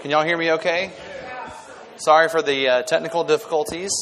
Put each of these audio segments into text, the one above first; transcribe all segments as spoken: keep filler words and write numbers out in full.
Can y'all hear me okay? Sorry for the uh, technical difficulties.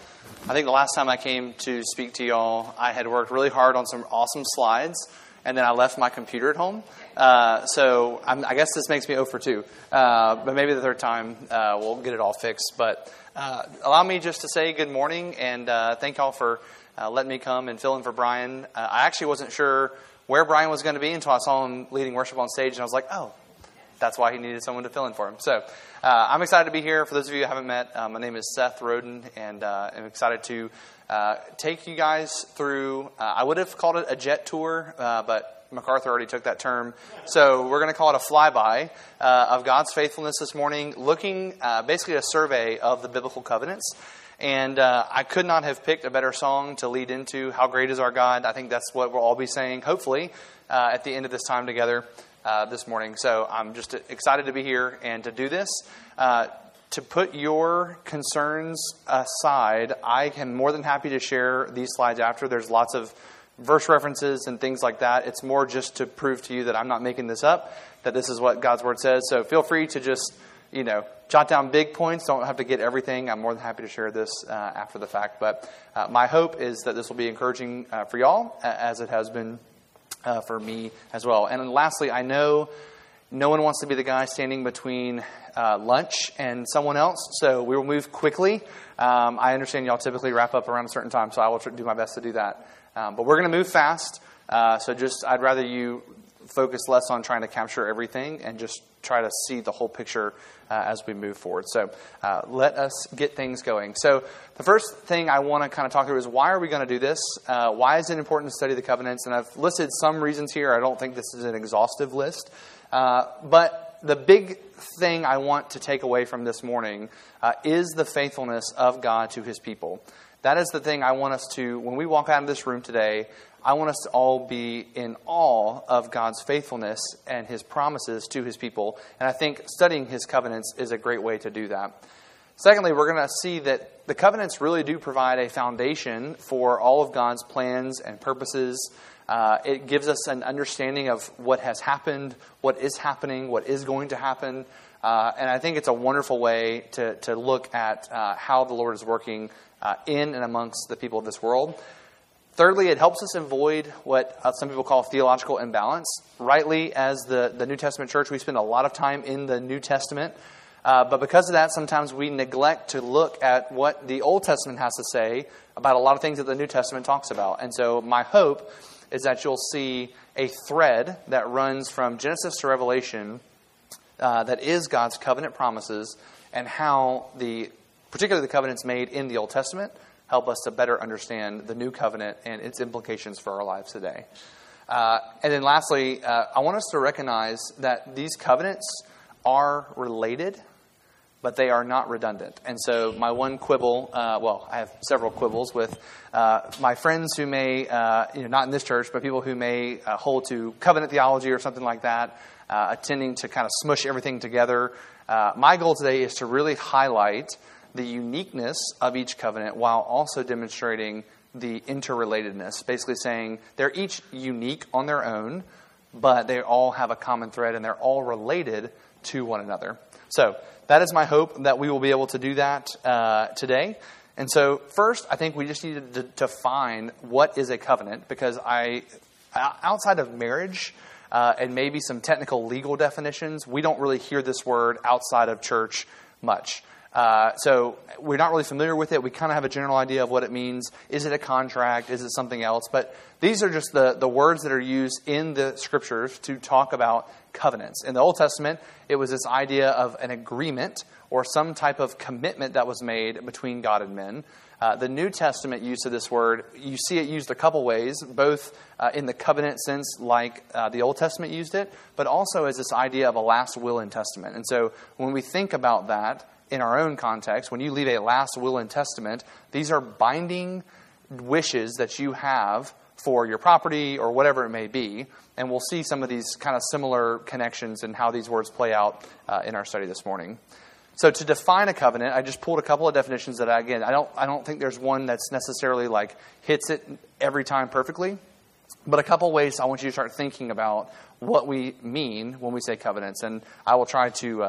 I think the last time I came to speak to y'all, I had worked really hard on some awesome slides, and then I left my computer at home. Uh, so I'm, I guess this makes me zero for two. Uh, but maybe the third time uh, we'll get it all fixed. But uh, allow me just to say good morning, and uh, thank y'all for uh, letting me come and fill in for Brian. Uh, I actually wasn't sure where Brian was going to be until I saw him leading worship on stage, and I was like, oh, that's why he needed someone to fill in for him. So uh, I'm excited to be here. For those of you who haven't met, uh, my name is Seth Roden, and uh, I'm excited to uh, take you guys through, uh, I would have called it a jet tour, uh, but MacArthur already took that term. So we're going to call it a flyby uh, of God's faithfulness this morning, looking uh, basically at a survey of the biblical covenants. And uh, I could not have picked a better song to lead into How Great Is Our God. I think that's what we'll all be saying, hopefully, uh, at the end of this time together. Uh, this morning. So I'm just excited to be here and to do this. Uh, to put your concerns aside, I am more than happy to share these slides after. There's lots of verse references and things like that. It's more just to prove to you that I'm not making this up, that this is what God's Word says. So feel free to just, you know, jot down big points. Don't have to get everything. I'm more than happy to share this uh, after the fact. But uh, my hope is that this will be encouraging uh, for y'all, as it has been Uh, for me as well. And then lastly, I know no one wants to be the guy standing between uh, lunch and someone else, so we will move quickly. Um, I understand y'all typically wrap up around a certain time, so I will try to do my best to do that. Um, but we're going to move fast, uh, so just I'd rather you focus less on trying to capture everything and just try to see the whole picture uh, as we move forward. So uh, let us get things going. So the first thing I want to kind of talk through is why are we going to do this? Uh, why is it important to study the covenants? And I've listed some reasons here. I don't think this is an exhaustive list. Uh, but the big thing I want to take away from this morning uh, is the faithfulness of God to His people. That is the thing I want us to, when we walk out of this room today, I want us to all be in awe of God's faithfulness and His promises to His people. And I think studying His covenants is a great way to do that. Secondly, we're going to see that the covenants really do provide a foundation for all of God's plans and purposes. Uh, it gives us an understanding of what has happened, what is happening, what is going to happen. Uh, and I think it's a wonderful way to, to look at uh, how the Lord is working uh, in and amongst the people of this world. Thirdly, it helps us avoid what uh, some people call theological imbalance. Rightly, as the, the New Testament church, we spend a lot of time in the New Testament. Uh, but because of that, sometimes we neglect to look at what the Old Testament has to say about a lot of things that the New Testament talks about. And so my hope is that you'll see a thread that runs from Genesis to Revelation uh, that is God's covenant promises and how the, particularly the covenants made in the Old Testament, help us to better understand the new covenant and its implications for our lives today. Uh, and then lastly, uh, I want us to recognize that these covenants are related, but they are not redundant. And so my one quibble, uh, well, I have several quibbles with uh, my friends who may, uh, you know, not in this church, but people who may uh, hold to covenant theology or something like that, uh, attending to kind of smush everything together. Uh, my goal today is to really highlight the uniqueness of each covenant while also demonstrating the interrelatedness, basically saying they're each unique on their own, but they all have a common thread and they're all related to one another. So that is my hope that we will be able to do that uh, today. And so first, I think we just need to define what is a covenant, because I, outside of marriage uh, and maybe some technical legal definitions, we don't really hear this word outside of church much. Uh, so we're not really familiar with it. We kind of have a general idea of what it means. Is it a contract? Is it something else? But these are just the, the words that are used in the scriptures to talk about covenants. In the Old Testament, it was this idea of an agreement or some type of commitment that was made between God and men. Uh, the New Testament use of this word, you see it used a couple ways, both uh, in the covenant sense like uh, the Old Testament used it, but also as this idea of a last will and testament. And so when we think about that, in our own context, when you leave a last will and testament, these are binding wishes that you have for your property or whatever it may be. And we'll see some of these kind of similar connections and how these words play out uh, in our study this morning. So to define a covenant, I just pulled a couple of definitions that, I, again, I don't I don't think there's one that's necessarily like hits it every time perfectly. But a couple ways I want you to start thinking about what we mean when we say covenants. And I will try to uh,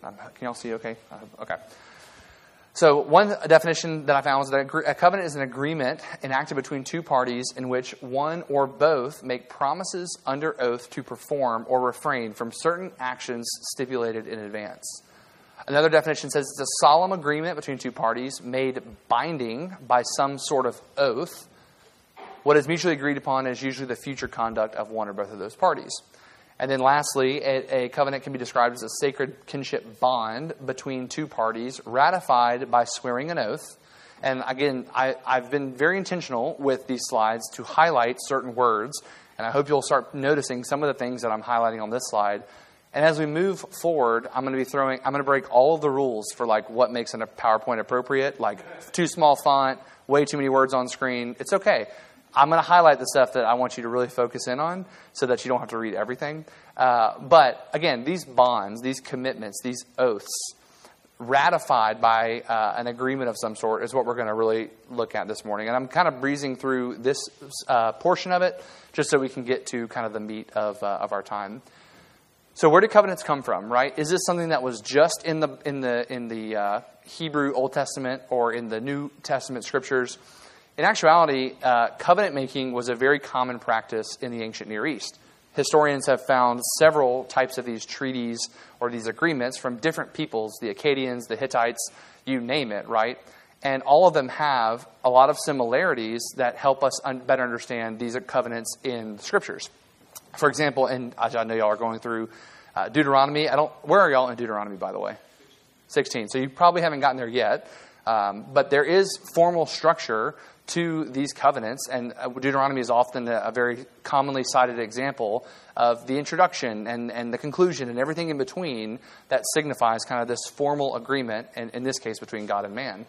Um, can y'all see okay? Uh, okay. So one definition that I found was that a covenant is an agreement enacted between two parties in which one or both make promises under oath to perform or refrain from certain actions stipulated in advance. Another definition says it's a solemn agreement between two parties made binding by some sort of oath. What is mutually agreed upon is usually the future conduct of one or both of those parties. And then lastly, a, a covenant can be described as a sacred kinship bond between two parties ratified by swearing an oath. And again, I, I've been very intentional with these slides to highlight certain words. And I hope you'll start noticing some of the things that I'm highlighting on this slide. And as we move forward, I'm going to be throwing, I'm going to break all of the rules for like what makes a PowerPoint appropriate, like too small font, way too many words on screen. It's okay. I'm going to highlight the stuff that I want you to really focus in on so that you don't have to read everything. Uh, but again, these bonds, these commitments, these oaths ratified by uh, an agreement of some sort is what we're going to really look at this morning. And I'm kind of breezing through this uh, portion of it just so we can get to kind of the meat of uh, of our time. So where do covenants come from, right? Is this something that was just in the in the in the uh, Hebrew Old Testament or in the New Testament scriptures? In actuality, uh, covenant making was a very common practice in the ancient Near East. Historians have found several types of these treaties or these agreements from different peoples, the Akkadians, the Hittites, you name it, right? And all of them have a lot of similarities that help us un- better understand these covenants in the scriptures. For example, and I know y'all are going through uh, Deuteronomy. I don't. Where are y'all in Deuteronomy, by the way? sixteen. So you probably haven't gotten there yet. Um, but there is formal structure to these covenants, and Deuteronomy is often a, a very commonly cited example of the introduction and, and the conclusion and everything in between that signifies kind of this formal agreement, and in this case between God and man.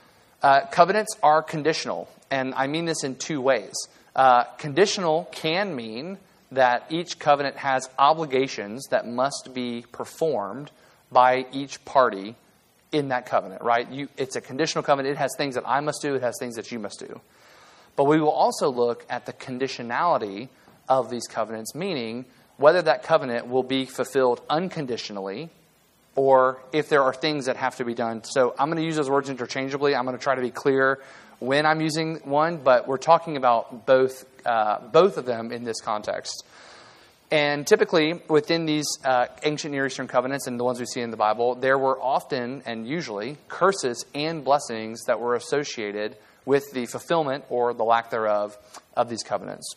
Uh, covenants are conditional, and I mean this in two ways. Uh, conditional can mean that each covenant has obligations that must be performed by each party in that covenant, right? You, it's a conditional covenant. It has things that I must do. It has things that you must do. But we will also look at the conditionality of these covenants, meaning whether that covenant will be fulfilled unconditionally or if there are things that have to be done. So I'm going to use those words interchangeably. I'm going to try to be clear when I'm using one, but we're talking about both, uh, both of them in this context. And typically, within these uh, ancient Near Eastern covenants and the ones we see in the Bible, there were often and usually curses and blessings that were associated with the fulfillment or the lack thereof of these covenants.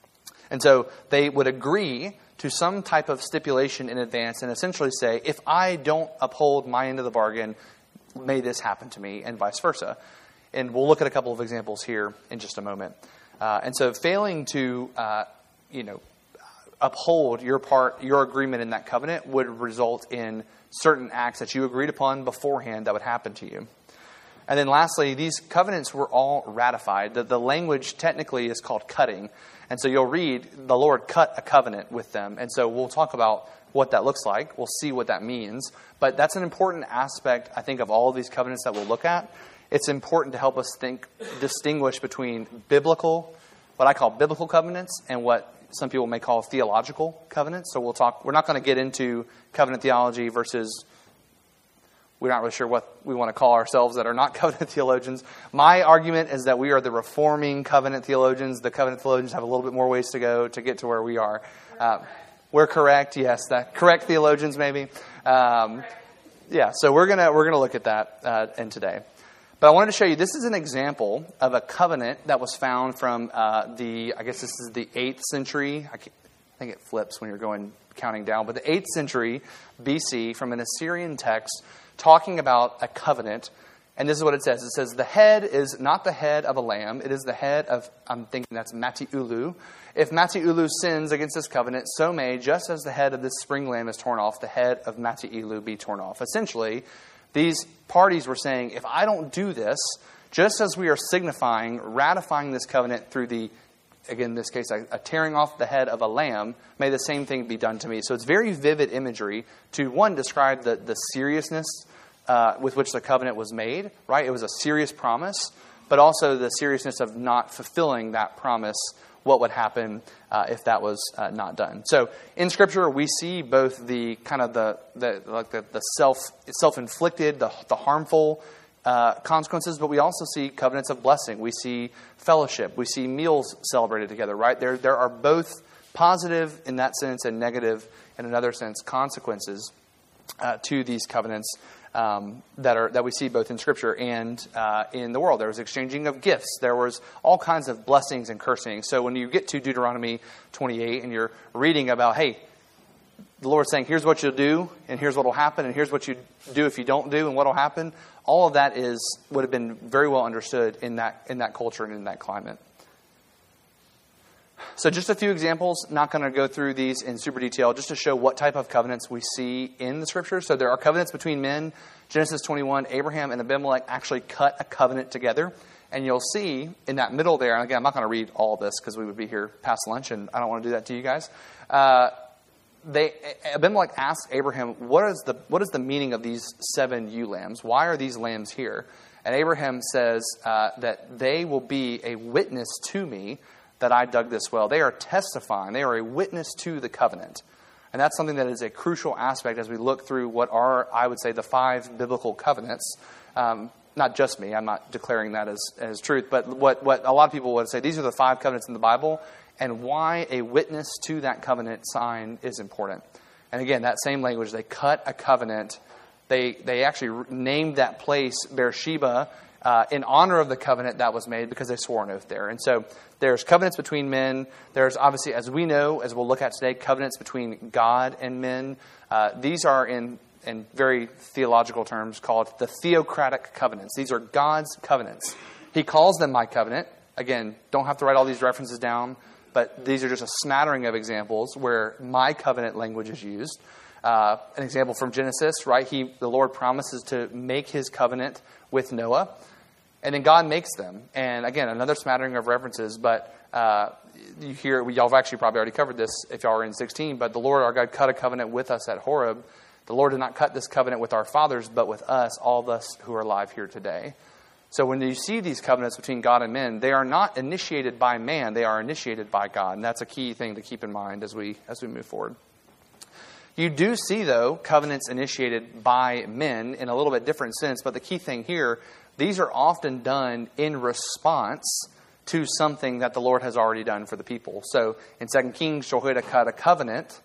And so they would agree to some type of stipulation in advance and essentially say, if I don't uphold my end of the bargain, may this happen to me, and vice versa. And we'll look at a couple of examples here in just a moment. Uh, and so failing to, uh, you know, uphold your part, your agreement in that covenant would result in certain acts that you agreed upon beforehand that would happen to you. And then lastly, these covenants were all ratified. The, the language technically is called cutting. And so you'll read, the Lord cut a covenant with them. And so we'll talk about what that looks like. We'll see what that means. But that's an important aspect, I think, of all of these covenants that we'll look at. It's important to help us think, distinguish between biblical, what I call biblical covenants, and what some people may call theological covenants. So we'll talk, we're not going to get into covenant theology versus, we're not really sure what we want to call ourselves that are not covenant theologians. My argument is that we are the reforming covenant theologians. The covenant theologians have a little bit more ways to go to get to where we are. Uh, we're correct, yes, the correct theologians maybe. Um, yeah, so we're gonna we're gonna look at that uh, in today. But I wanted to show you, this is an example of a covenant that was found from uh, the, I guess this is the eighth century. I, I think it flips when you're going counting down. But the eighth century B C from an Assyrian text talking about a covenant. And this is what it says. It says, the head is not the head of a lamb. It is the head of, I'm thinking that's Mati-Ulu. If Mati-Ulu sins against this covenant, so may, just as the head of this spring lamb is torn off, the head of Mati-Ulu be torn off. Essentially, these parties were saying, if I don't do this, just as we are signifying, ratifying this covenant through the, again, in this case, a, a tearing off the head of a lamb, may the same thing be done to me. So it's very vivid imagery to, one, describe the, the seriousness uh, with which the covenant was made, right? It was a serious promise, but also the seriousness of not fulfilling that promise what would happen uh, if that was uh, not done. So in Scripture, we see both the kind of the the like the, the self self inflicted, the the harmful uh, consequences, but we also see covenants of blessing. We see fellowship. We see meals celebrated together. Right there, there are both positive in that sense and negative in another sense consequences uh, to these covenants. Um, that are that we see both in Scripture and uh, in the world. There was exchanging of gifts. There was all kinds of blessings and cursing. So when you get to Deuteronomy twenty-eight and you're reading about, hey, the Lord's saying, here's what you'll do, and here's what will happen, and here's what you do if you don't do, and what will happen. All of that is would have been very well understood in that in that culture and in that climate. So just a few examples, not going to go through these in super detail, just to show what type of covenants we see in the Scriptures. So there are covenants between men. Genesis twenty-one, Abraham and Abimelech actually cut a covenant together. And you'll see in that middle there, and again, I'm not going to read all of this because we would be here past lunch, and I don't want to do that to you guys. Uh, they Abimelech asked Abraham, what is the what is the meaning of these seven ewe lambs? Why are these lambs here? And Abraham says uh, that they will be a witness to me that I dug this well. They are testifying. They are a witness to the covenant. And that's something that is a crucial aspect as we look through what are, I would say, the five biblical covenants. Um, not just me. I'm not declaring that as, as truth. But what, what a lot of people would say, these are the five covenants in the Bible, and why a witness to that covenant sign is important. And again, that same language, they cut a covenant. They, they actually named that place Beersheba Uh, in honor of the covenant that was made because they swore an oath there. And so there's covenants between men. There's obviously, as we know, as we'll look at today, covenants between God and men. Uh, these are in, in very theological terms called the theocratic covenants. These are God's covenants. He calls them my covenant. Again, don't have to write all these references down, but these are just a smattering of examples where my covenant language is used. Uh, an example from Genesis, right? He, the Lord promises to make his covenant with Noah. And then God makes them. And again, another smattering of references, but uh, you hear, y'all have actually probably already covered this if y'all were in sixteen, but the Lord our God cut a covenant with us at Horeb. The Lord did not cut this covenant with our fathers, but with us, all of us who are alive here today. So when you see these covenants between God and men, they are not initiated by man, they are initiated by God. And that's a key thing to keep in mind as we as we move forward. You do see, though, covenants initiated by men in a little bit different sense, but the key thing here, these are often done in response to something that the Lord has already done for the people. So in Second Kings, Jehoiada cut a covenant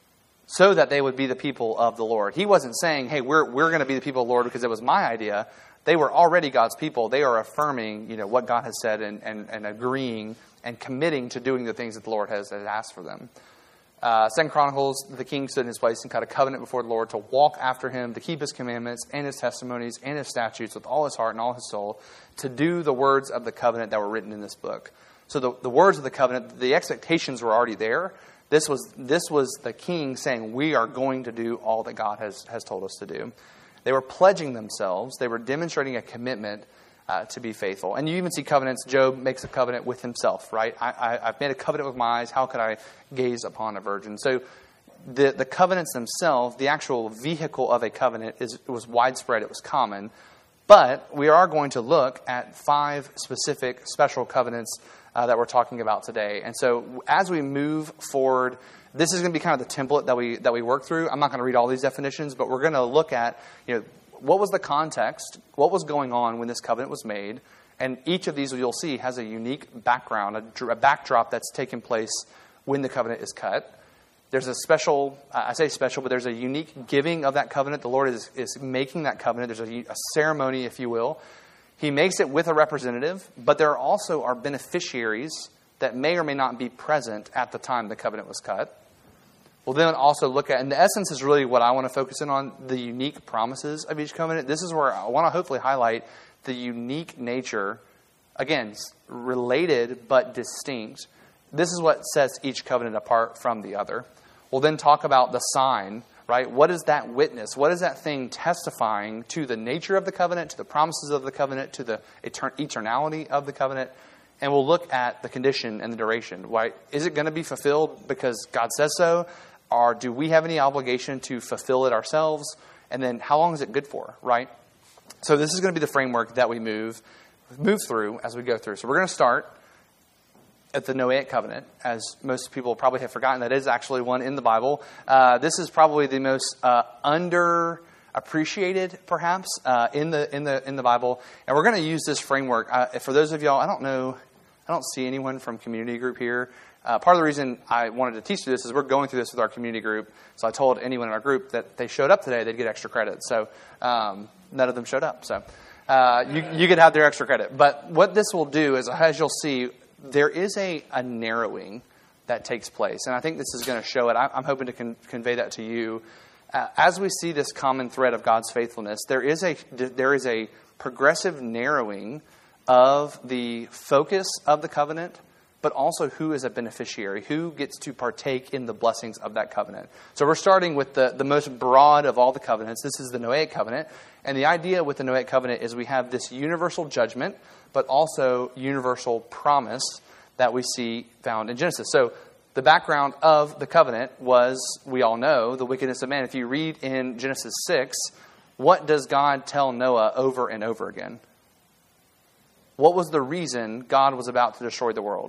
so that they would be the people of the Lord. He wasn't saying, hey, we're we're going to be the people of the Lord because it was my idea. They were already God's people. They are affirming, you know, what God has said and, and, and agreeing and committing to doing the things that the Lord has, has asked for them. Uh, Second Chronicles, the king stood in his place and cut a covenant before the Lord to walk after him, to keep his commandments and his testimonies and his statutes with all his heart and all his soul, to do the words of the covenant that were written in this book. So the, the words of the covenant, the expectations were already there. This was this was the king saying, we are going to do all that God has, has told us to do. They were pledging themselves. They were demonstrating a commitment Uh, to be faithful. And you even see covenants. Job makes a covenant with himself, right? I, I, I've made a covenant with my eyes. How could I gaze upon a virgin? So the, the covenants themselves, the actual vehicle of a covenant, is it was widespread. It was common. But we are going to look at five specific special covenants uh, that we're talking about today. And so as we move forward, this is going to be kind of the template that we that we work through. I'm not going to read all these definitions, but we're going to look at, you know, what was the context? What was going on when this covenant was made? And each of these, you'll see, has a unique background, a, a backdrop that's taken place when the covenant is cut. There's a special, I say special, but there's a unique giving of that covenant. The Lord is, is making that covenant. There's a, a ceremony, if you will. He makes it with a representative, but there also are beneficiaries that may or may not be present at the time the covenant was cut. We'll then also look at, and the essence is really what I want to focus in on, the unique promises of each covenant. This is where I want to hopefully highlight the unique nature, again, related but distinct. This is what sets each covenant apart from the other. We'll then talk about the sign, right? What is that witness? What is that thing testifying to the nature of the covenant, to the promises of the covenant, to the etern- eternality of the covenant? And we'll look at the condition and the duration. Why, is it going to be fulfilled because God says so? Or do we have any obligation to fulfill it ourselves? And then how long is it good for, right? So this is going to be the framework that we move move through as we go through. So we're going to start at the Noahic covenant, as most people probably have forgotten, that is actually one in the Bible. Uh, this is probably the most uh, underappreciated, perhaps, uh, in the in the in the Bible. And we're going to use this framework. Uh, for those of y'all, I don't know, I don't see anyone from community group here. Uh, part of the reason I wanted to teach you this is we're going through this with our community group. So I told anyone in our group that they showed up today, they'd get extra credit. So um, none of them showed up. So uh, you, you could have their extra credit. But what this will do is, as you'll see, there is a, a narrowing that takes place. And I think this is going to show it. I, I'm hoping to con- convey that to you. Uh, as we see this common thread of God's faithfulness, there is a there is a progressive narrowing of the focus of the covenant, but also who is a beneficiary, who gets to partake in the blessings of that covenant. So we're starting with the, the most broad of all the covenants. This is the Noahic covenant. And the idea with the Noahic covenant is we have this universal judgment, but also universal promise that we see found in Genesis. So the background of the covenant was, we all know, the wickedness of man. If you read in Genesis six, what does God tell Noah over and over again? What was the reason God was about to destroy the world?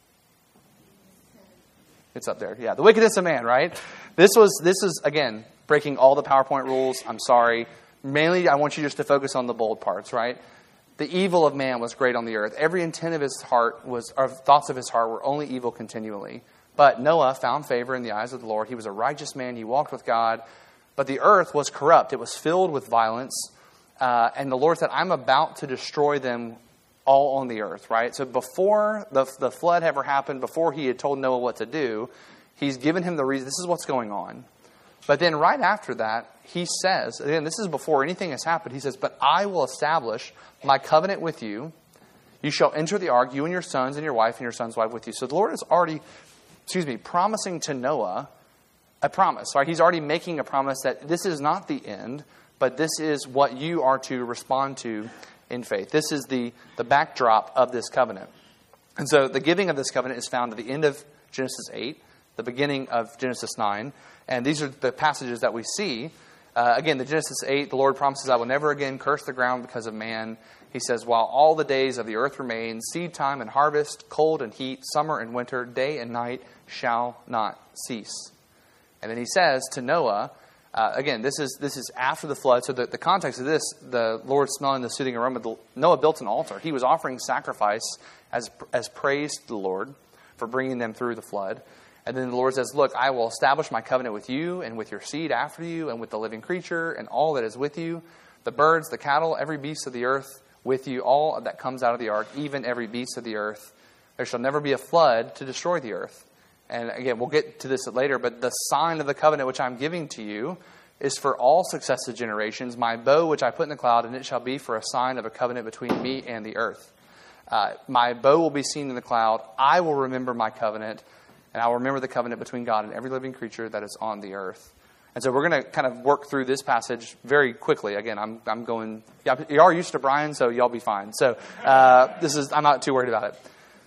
It's up there. Yeah, the wickedness of man, right? This was, this is, again, breaking all the PowerPoint rules. I'm sorry. Mainly, I want you just to focus on the bold parts, right? The evil of man was great on the earth. Every intent of his heart was, or thoughts of his heart were only evil continually. But Noah found favor in the eyes of the Lord. He was a righteous man. He walked with God. But the earth was corrupt. It was filled with violence. Uh, and the Lord said, I'm about to destroy them all on the earth, right? So before the, the flood ever happened, before he had told Noah what to do, he's given him the reason. This is what's going on. But then right after that, he says, again, this is before anything has happened. He says, but I will establish my covenant with you. You shall enter the ark, you and your sons and your wife and your son's wife with you. So the Lord is already, excuse me, promising to Noah a promise, right? He's already making a promise that this is not the end, but this is what you are to respond to in faith. This is the, the backdrop of this covenant. And so the giving of this covenant is found at the end of Genesis eight, the beginning of Genesis nine. And these are the passages that we see. Uh, again, the Genesis eight, the Lord promises, I will never again curse the ground because of man. He says, while all the days of the earth remain, seed time and harvest, cold and heat, summer and winter, day and night shall not cease. And then he says to Noah, Uh, again, this is this is after the flood. So the, the context of this, the Lord smelling the soothing aroma, the, Noah built an altar. He was offering sacrifice as as praise to the Lord for bringing them through the flood. And then the Lord says, look, I will establish my covenant with you and with your seed after you and with the living creature and all that is with you, the birds, the cattle, every beast of the earth with you, all that comes out of the ark, even every beast of the earth. There shall never be a flood to destroy the earth. And again, we'll get to this later, but the sign of the covenant which I'm giving to you is for all successive generations, my bow which I put in the cloud, and it shall be for a sign of a covenant between me and the earth. Uh, my bow will be seen in the cloud. I will remember my covenant, and I will remember the covenant between God and every living creature that is on the earth. And so we're going to kind of work through this passage very quickly. Again, I'm I'm going, you are used to Brian, so y'all be fine. So uh, this is, I'm not too worried about it.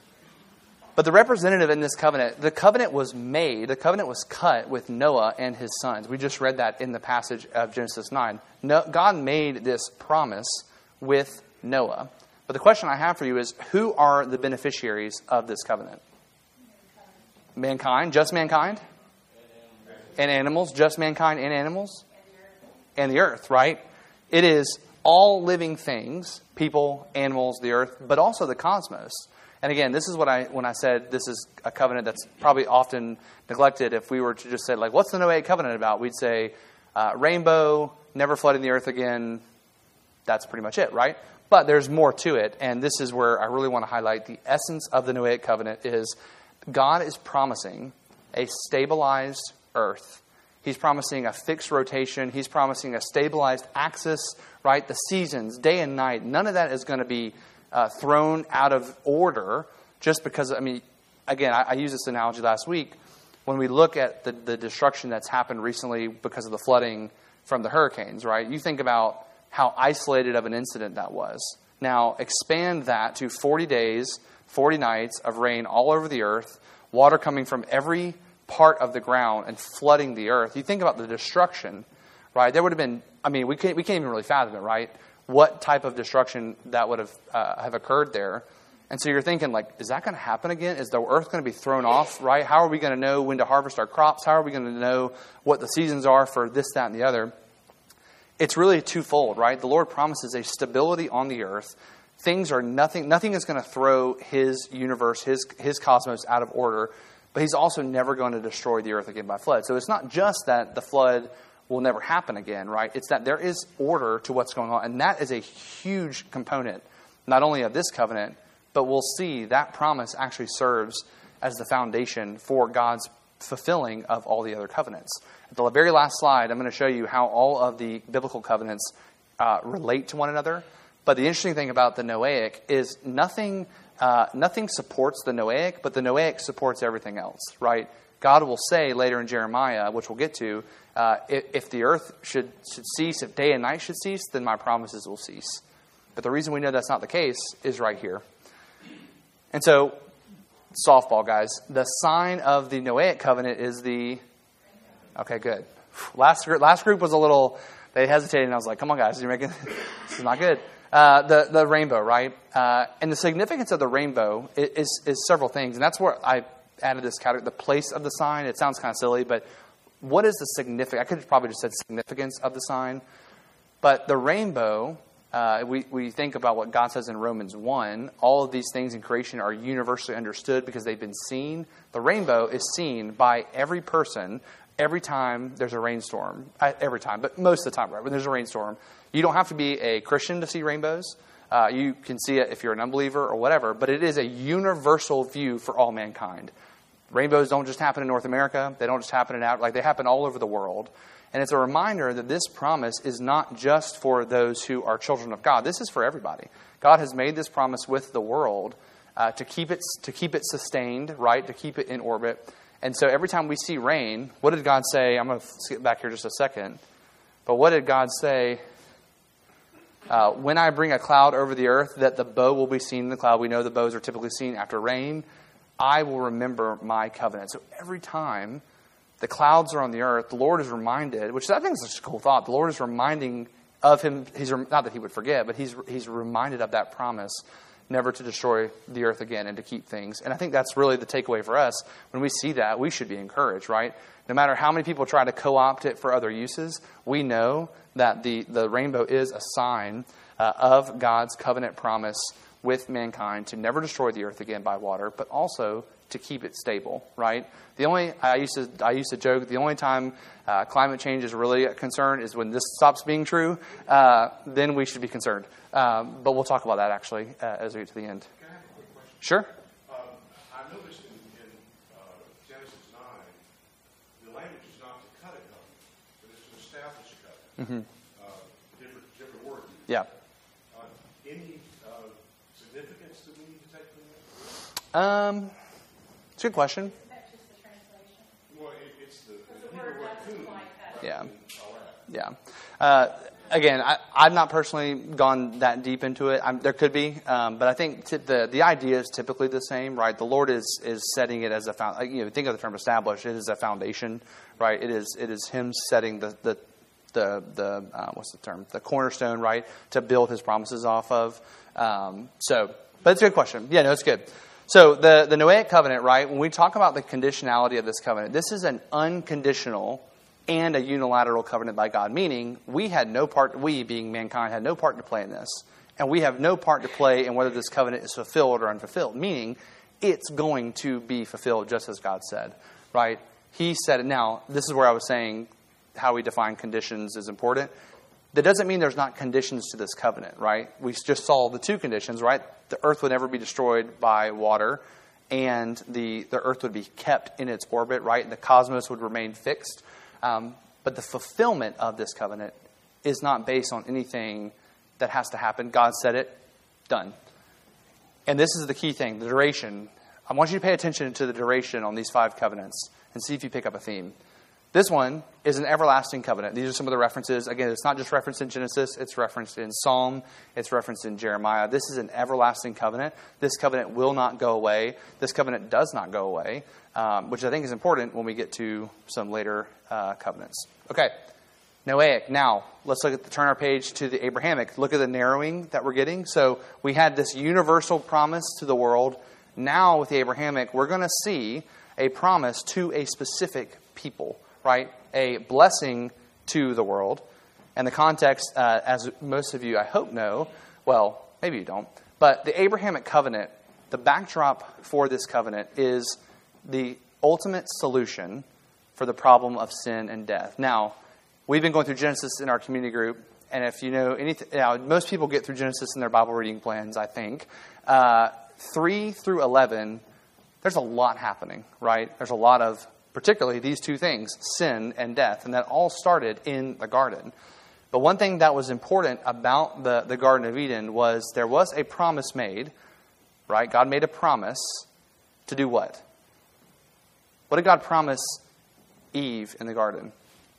But the representative in this covenant, the covenant was made, the covenant was cut with Noah and his sons. We just read that in the passage of Genesis nine. No, God made this promise with Noah. But the question I have for you is, who are the beneficiaries of this covenant? Mankind, mankind just mankind? And animals, just mankind and animals? And the earth, right? It is all living things, people, animals, the earth, but also the cosmos. And again, this is what I, when I said this is a covenant that's probably often neglected. If we were to just say, like, what's the Noahic covenant about? We'd say, uh, rainbow, never flooding the earth again. That's pretty much it, right? But there's more to it. And this is where I really want to highlight the essence of the Noahic covenant is God is promising a stabilized earth. He's promising a fixed rotation. He's promising a stabilized axis, right? The seasons, day and night. None of that is going to be Uh, thrown out of order just because, I mean, again, I, I used this analogy last week. When we look at the, the destruction that's happened recently because of the flooding from the hurricanes, right? You think about how isolated of an incident that was. Now, expand that to forty days, forty nights of rain all over the earth, water coming from every part of the ground and flooding the earth. You think about the destruction, right? There would have been, I mean, we can't, we can't even really fathom it, right? What type of destruction that would have uh, have occurred there. And so you're thinking, like, is that going to happen again? Is the earth going to be thrown off, right? How are we going to know when to harvest our crops? How are we going to know what the seasons are for this, that, and the other? It's really twofold, right? The Lord promises a stability on the earth. Things are nothing, nothing is going to throw his universe, his, his cosmos out of order. But he's also never going to destroy the earth again by flood. So it's not just that the flood will never happen again, right? It's that there is order to what's going on. And that is a huge component, not only of this covenant, but we'll see that promise actually serves as the foundation for God's fulfilling of all the other covenants. At the very last slide, I'm going to show you how all of the biblical covenants uh, relate to one another. But the interesting thing about the Noahic is nothing, uh, nothing supports the Noahic, but the Noahic supports everything else, right? God will say later in Jeremiah, which we'll get to, uh, if, if the earth should, should cease, if day and night should cease, then my promises will cease. But the reason we know that's not the case is right here. And so, softball, guys. The sign of the Noahic covenant is the... Okay, good. Last group, last group was a little... They hesitated, and I was like, come on, guys. You're making... This is not good. Uh, the, the rainbow, right? Uh, and the significance of the rainbow is, is several things. And that's where I added this category, the place of the sign. It sounds kind of silly, but what is the significance? I could have probably just said significance of the sign. But the rainbow... Uh, we, we think about what God says in Romans one. All of these things in creation are universally understood because they've been seen. The rainbow is seen by every person every time there's a rainstorm. Uh, every time, but most of the time, right? When there's a rainstorm. You don't have to be a Christian to see rainbows. Uh, you can see it if you're an unbeliever or whatever. But it is a universal view for all mankind. Rainbows don't just happen in North America. They don't just happen in out like they happen all over the world. And it's a reminder that this promise is not just for those who are children of God. This is for everybody. God has made this promise with the world uh, to keep it to keep it sustained, right? To keep it in orbit. And so every time we see rain, what did God say? I'm going to skip back here just a second. But what did God say? Uh, when I bring a cloud over the earth, that the bow will be seen in the cloud. We know the bows are typically seen after rain. I will remember my covenant. So every time the clouds are on the earth, the Lord is reminded, which I think is such a cool thought. The Lord is reminding of him. He's not that he would forget, but he's he's reminded of that promise, never to destroy the earth again and to keep things. And I think that's really the takeaway for us. When we see that, we should be encouraged, right? No matter how many people try to co-opt it for other uses, we know that the, the rainbow is a sign uh, of God's covenant promise with mankind to never destroy the earth again by water, but also to keep it stable, right? The only I used to I used to joke the only time uh, climate change is really a concern is when this stops being true. Uh, then we should be concerned. Um, but we'll talk about that actually uh, as we get to the end. Can I have a quick question? Sure. Um, I noticed in, in uh, Genesis nine, the language is not to cut a covenant, but it's to establish a covenant. Mm-hmm. Uh, different different word. Yeah. Uh, any uh, significance that we need to take from that? Um. It's a good question. Is that just the translation? Well, it, it's the, The the word Hebrew word doesn't tune. like that. Yeah. All that. Yeah. Uh, again, I, I've not personally gone that deep into it. I'm, there could be, um, but I think t- the the idea is typically the same, right? The Lord is is setting it as a found. You know, think of the term established. It is a foundation, right? It is it is Him setting the the the, the uh, what's the term? The cornerstone, right? To build His promises off of. Um, so, but it's a good question. Yeah, no, it's good. So the, the Noahic covenant, right, when we talk about the conditionality of this covenant, this is an unconditional and a unilateral covenant by God, meaning we had no part, we being mankind, had no part to play in this. And we have no part to play in whether this covenant is fulfilled or unfulfilled, meaning it's going to be fulfilled just as God said, right? He said it. Now, this is where I was saying how we define conditions is important. That doesn't mean there's not conditions to this covenant, right? We just saw the two conditions, right? The earth would never be destroyed by water, and the, the earth would be kept in its orbit, right? The cosmos would remain fixed. Um, but the fulfillment of this covenant is not based on anything that has to happen. God said it, done. And this is the key thing, the duration. I want you to pay attention to the duration on these five covenants and see if you pick up a theme. This one is an everlasting covenant. These are some of the references. Again, it's not just referenced in Genesis. It's referenced in Psalm. It's referenced in Jeremiah. This is an everlasting covenant. This covenant will not go away. This covenant does not go away, um, which I think is important when we get to some later uh, covenants. Okay, Noahic. Now, let's look at the, turn our page to the Abrahamic. Look at the narrowing that we're getting. So we had this universal promise to the world. Now with the Abrahamic, we're going to see a promise to a specific people, right? A blessing to the world. And the context, uh, as most of you, I hope, know, well, maybe you don't, but the Abrahamic covenant, the backdrop for this covenant is the ultimate solution for the problem of sin and death. Now, we've been going through Genesis in our community group, and if you know anything, now, most people get through Genesis in their Bible reading plans, I think. Uh, three through eleven, there's a lot happening, right? There's a lot of, particularly these two things, sin and death, and that all started in the garden. But one thing that was important about the, the Garden of Eden was there was a promise made, right? God made a promise to do what? What did God promise Eve in the garden?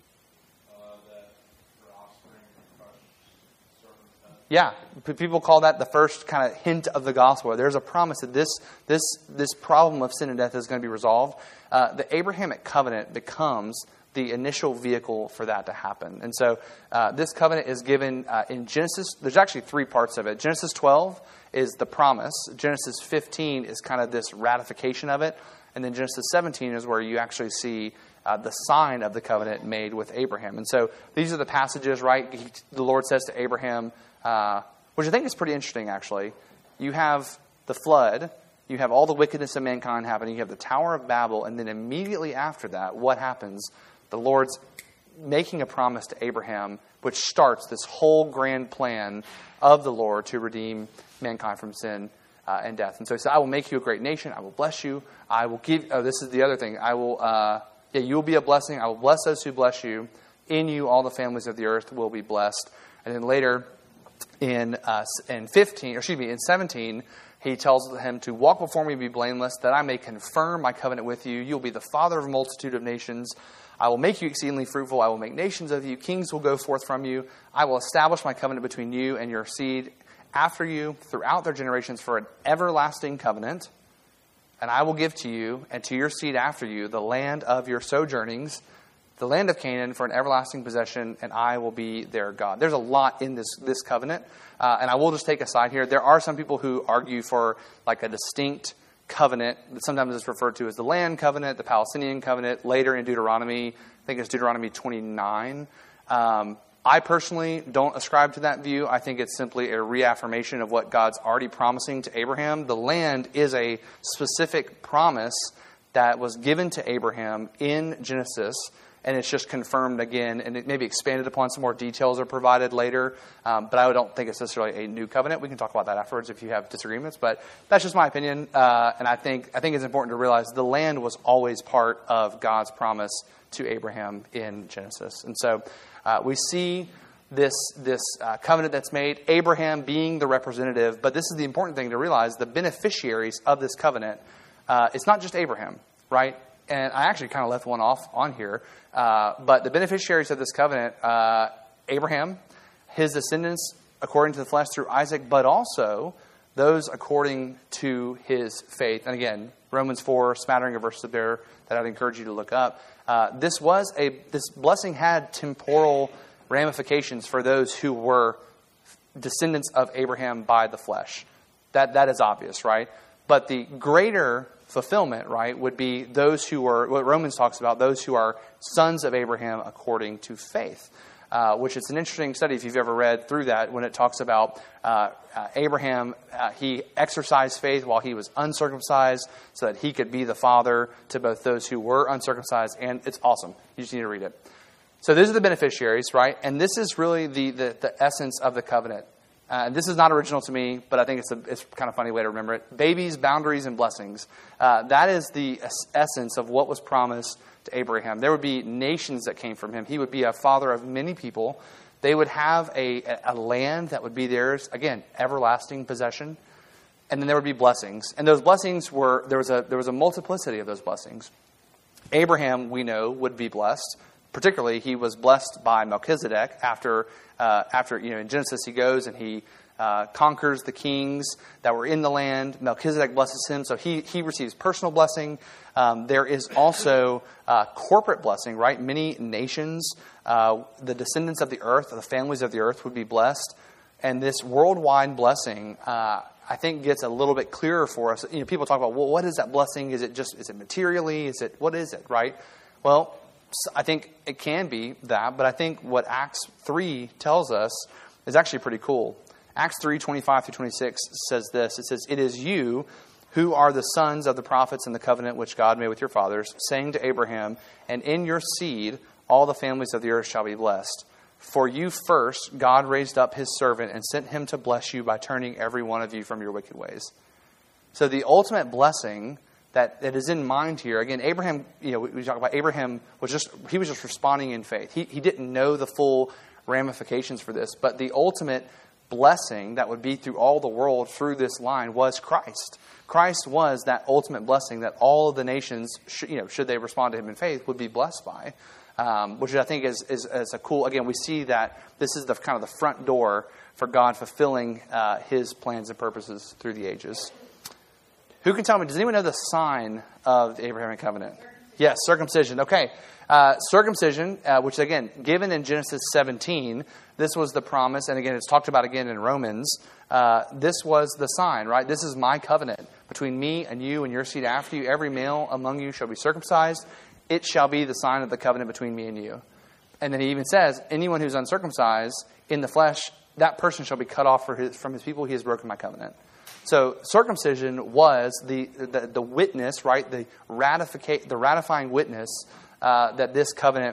Yeah, people call that the first kind of hint of the gospel. There's a promise that this this this problem of sin and death is going to be resolved. Uh, the Abrahamic covenant becomes the initial vehicle for that to happen. And so uh, this covenant is given uh, in Genesis. There's actually three parts of it. Genesis twelve is the promise. Genesis fifteen is kind of this ratification of it. And then Genesis seventeen is where you actually see Uh, the sign of the covenant made with Abraham. And so these are the passages, right? He, the Lord says to Abraham, uh, which I think is pretty interesting, actually. You have the flood. You have all the wickedness of mankind happening. You have the Tower of Babel. And then immediately after that, what happens? The Lord's making a promise to Abraham, which starts this whole grand plan of the Lord to redeem mankind from sin uh, and death. And so he said, I will make you a great nation. I will bless you. I will give... Oh, this is the other thing. I will... Uh, Yeah, you will be a blessing. I will bless those who bless you. In you, all the families of the earth will be blessed. And then later, in uh, in fifteen, or excuse me, in seventeen, he tells him to walk before me and be blameless, that I may confirm my covenant with you. You will be the father of a multitude of nations. I will make you exceedingly fruitful. I will make nations of you. Kings will go forth from you. I will establish my covenant between you and your seed after you throughout their generations for an everlasting covenant. And I will give to you and to your seed after you the land of your sojournings, the land of Canaan for an everlasting possession, and I will be their God. There's a lot in this this covenant. Uh, and I will just take a side here. There are some people who argue for like a distinct covenant that sometimes is referred to as the land covenant, the Palestinian covenant, later in Deuteronomy. I think it's Deuteronomy twenty-nine. Um, I personally don't ascribe to that view. I think it's simply a reaffirmation of what God's already promising to Abraham. The land is a specific promise that was given to Abraham in Genesis, and it's just confirmed again, and it may be expanded upon. Some more details are provided later, um, but I don't think it's necessarily a new covenant. We can talk about that afterwards if you have disagreements, but that's just my opinion, uh, and I think I think it's important to realize the land was always part of God's promise to Abraham in Genesis. And so uh, we see this this uh, covenant that's made, Abraham being the representative, but this is the important thing to realize, the beneficiaries of this covenant, uh, it's not just Abraham, right? And I actually kind of left one off on here, uh, but the beneficiaries of this covenant, uh, Abraham, his descendants according to the flesh through Isaac, but also those according to his faith. And again, Romans four, smattering of verses there that I'd encourage you to look up. Uh, this was a this blessing had temporal ramifications for those who were descendants of Abraham by the flesh. That that is obvious, right? But the greater fulfillment, right, would be those who were, what Romans talks about, those who are sons of Abraham according to faith. Uh, which is an interesting study if you've ever read through that, when it talks about uh, uh, Abraham, uh, he exercised faith while he was uncircumcised so that he could be the father to both those who were uncircumcised, and it's awesome. You just need to read it. So those are the beneficiaries, right? And this is really the the, the essence of the covenant. Uh, and this is not original to me, but I think it's a it's kind of funny way to remember it. Babies, boundaries, and blessings. Uh, that is the essence of what was promised to Abraham. There would be nations that came from him. He would be a father of many people. They would have a, a land that would be theirs, again, everlasting possession. And then there would be blessings. And those blessings were, there was a there was a multiplicity of those blessings. Abraham, we know, would be blessed. Particularly, he was blessed by Melchizedek after, uh, after you know, in Genesis he goes and he uh, conquers the kings that were in the land. Melchizedek blesses him, so he, he receives personal blessing. Um, there is also uh, corporate blessing, right? Many nations, uh, the descendants of the earth, the families of the earth would be blessed. And this worldwide blessing, uh, I think, gets a little bit clearer for us. You know, people talk about, well, what is that blessing? Is it just, is it materially? Is it, what is it, right? Well, I think it can be that, but I think what Acts three tells us is actually pretty cool. Acts three, twenty-five through twenty-six says this. It says, "It is you who are the sons of the prophets in the covenant which God made with your fathers, saying to Abraham, and in your seed all the families of the earth shall be blessed. For you first God raised up his servant and sent him to bless you by turning every one of you from your wicked ways." So the ultimate blessing that, that is in mind here, again, Abraham, you know, we, we talk about Abraham was just, he was just responding in faith. He, he didn't know the full ramifications for this, but the ultimate blessing that would be through all the world through this line was Christ. Christ was that ultimate blessing that all of the nations, should, you know, should they respond to him in faith, would be blessed by. Um, which I think is, is, is a cool, again, we see that this is the kind of the front door for God fulfilling uh, his plans and purposes through the ages. Who can tell me, does anyone know the sign of the Abrahamic covenant? Yes, circumcision. Okay. Uh, circumcision, uh, which again, given in Genesis seventeen, this was the promise, and again, it's talked about again in Romans. Uh, this was the sign, right? This is my covenant between me and you and your seed after you. Every male among you shall be circumcised. It shall be the sign of the covenant between me and you. And then he even says, anyone who's uncircumcised in the flesh, that person shall be cut off for his, from his people. He has broken my covenant. So circumcision was the the, the witness, right? The ratifica- the ratifying witness uh, that this covenant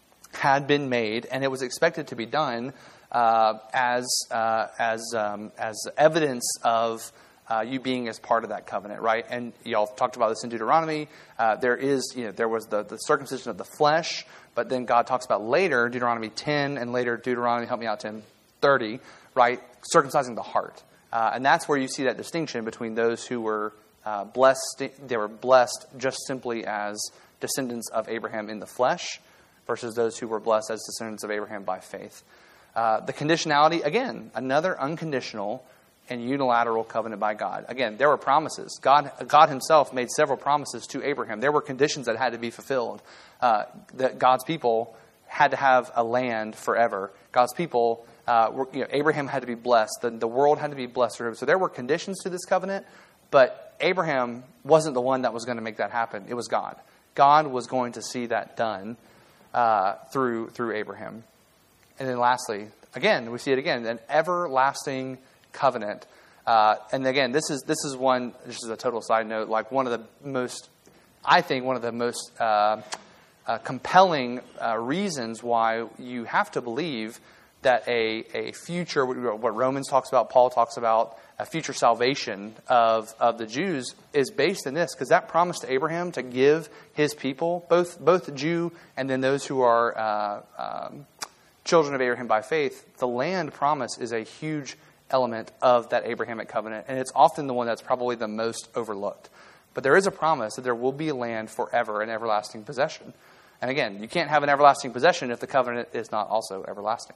had been made, and it was expected to be done uh, as uh, as um, as evidence of Uh, you being as part of that covenant, right? And y'all talked about this in Deuteronomy. Uh, there is, you know, there was the, the circumcision of the flesh, but then God talks about later, Deuteronomy ten, and later Deuteronomy, help me out, Tim, thirty, right? Circumcising the heart. Uh, and that's where you see that distinction between those who were uh, blessed, they were blessed just simply as descendants of Abraham in the flesh, versus those who were blessed as descendants of Abraham by faith. Uh, the conditionality, again, another unconditional and unilateral covenant by God. Again, there were promises. God God himself made several promises to Abraham. There were conditions that had to be fulfilled. Uh, that God's people had to have a land forever. God's people, uh, were, you know, Abraham had to be blessed. The, the world had to be blessed for him. So there were conditions to this covenant, but Abraham wasn't the one that was going to make that happen. It was God. God was going to see that done uh, through through Abraham. And then lastly, again, we see it again, an everlasting covenant. Uh, and again, this is this is one, just as a total side note, like one of the most, I think, one of the most uh, uh, compelling uh, reasons why you have to believe that a, a future, what Romans talks about, Paul talks about, a future salvation of, of the Jews is based in this, because that promise to Abraham to give his people, both both Jew and then those who are uh, um, children of Abraham by faith, the land promise is a huge element of that Abrahamic covenant, and it's often the one that's probably the most overlooked. But there is a promise that there will be a land forever, an everlasting possession. And again, you can't have an everlasting possession if the covenant is not also everlasting.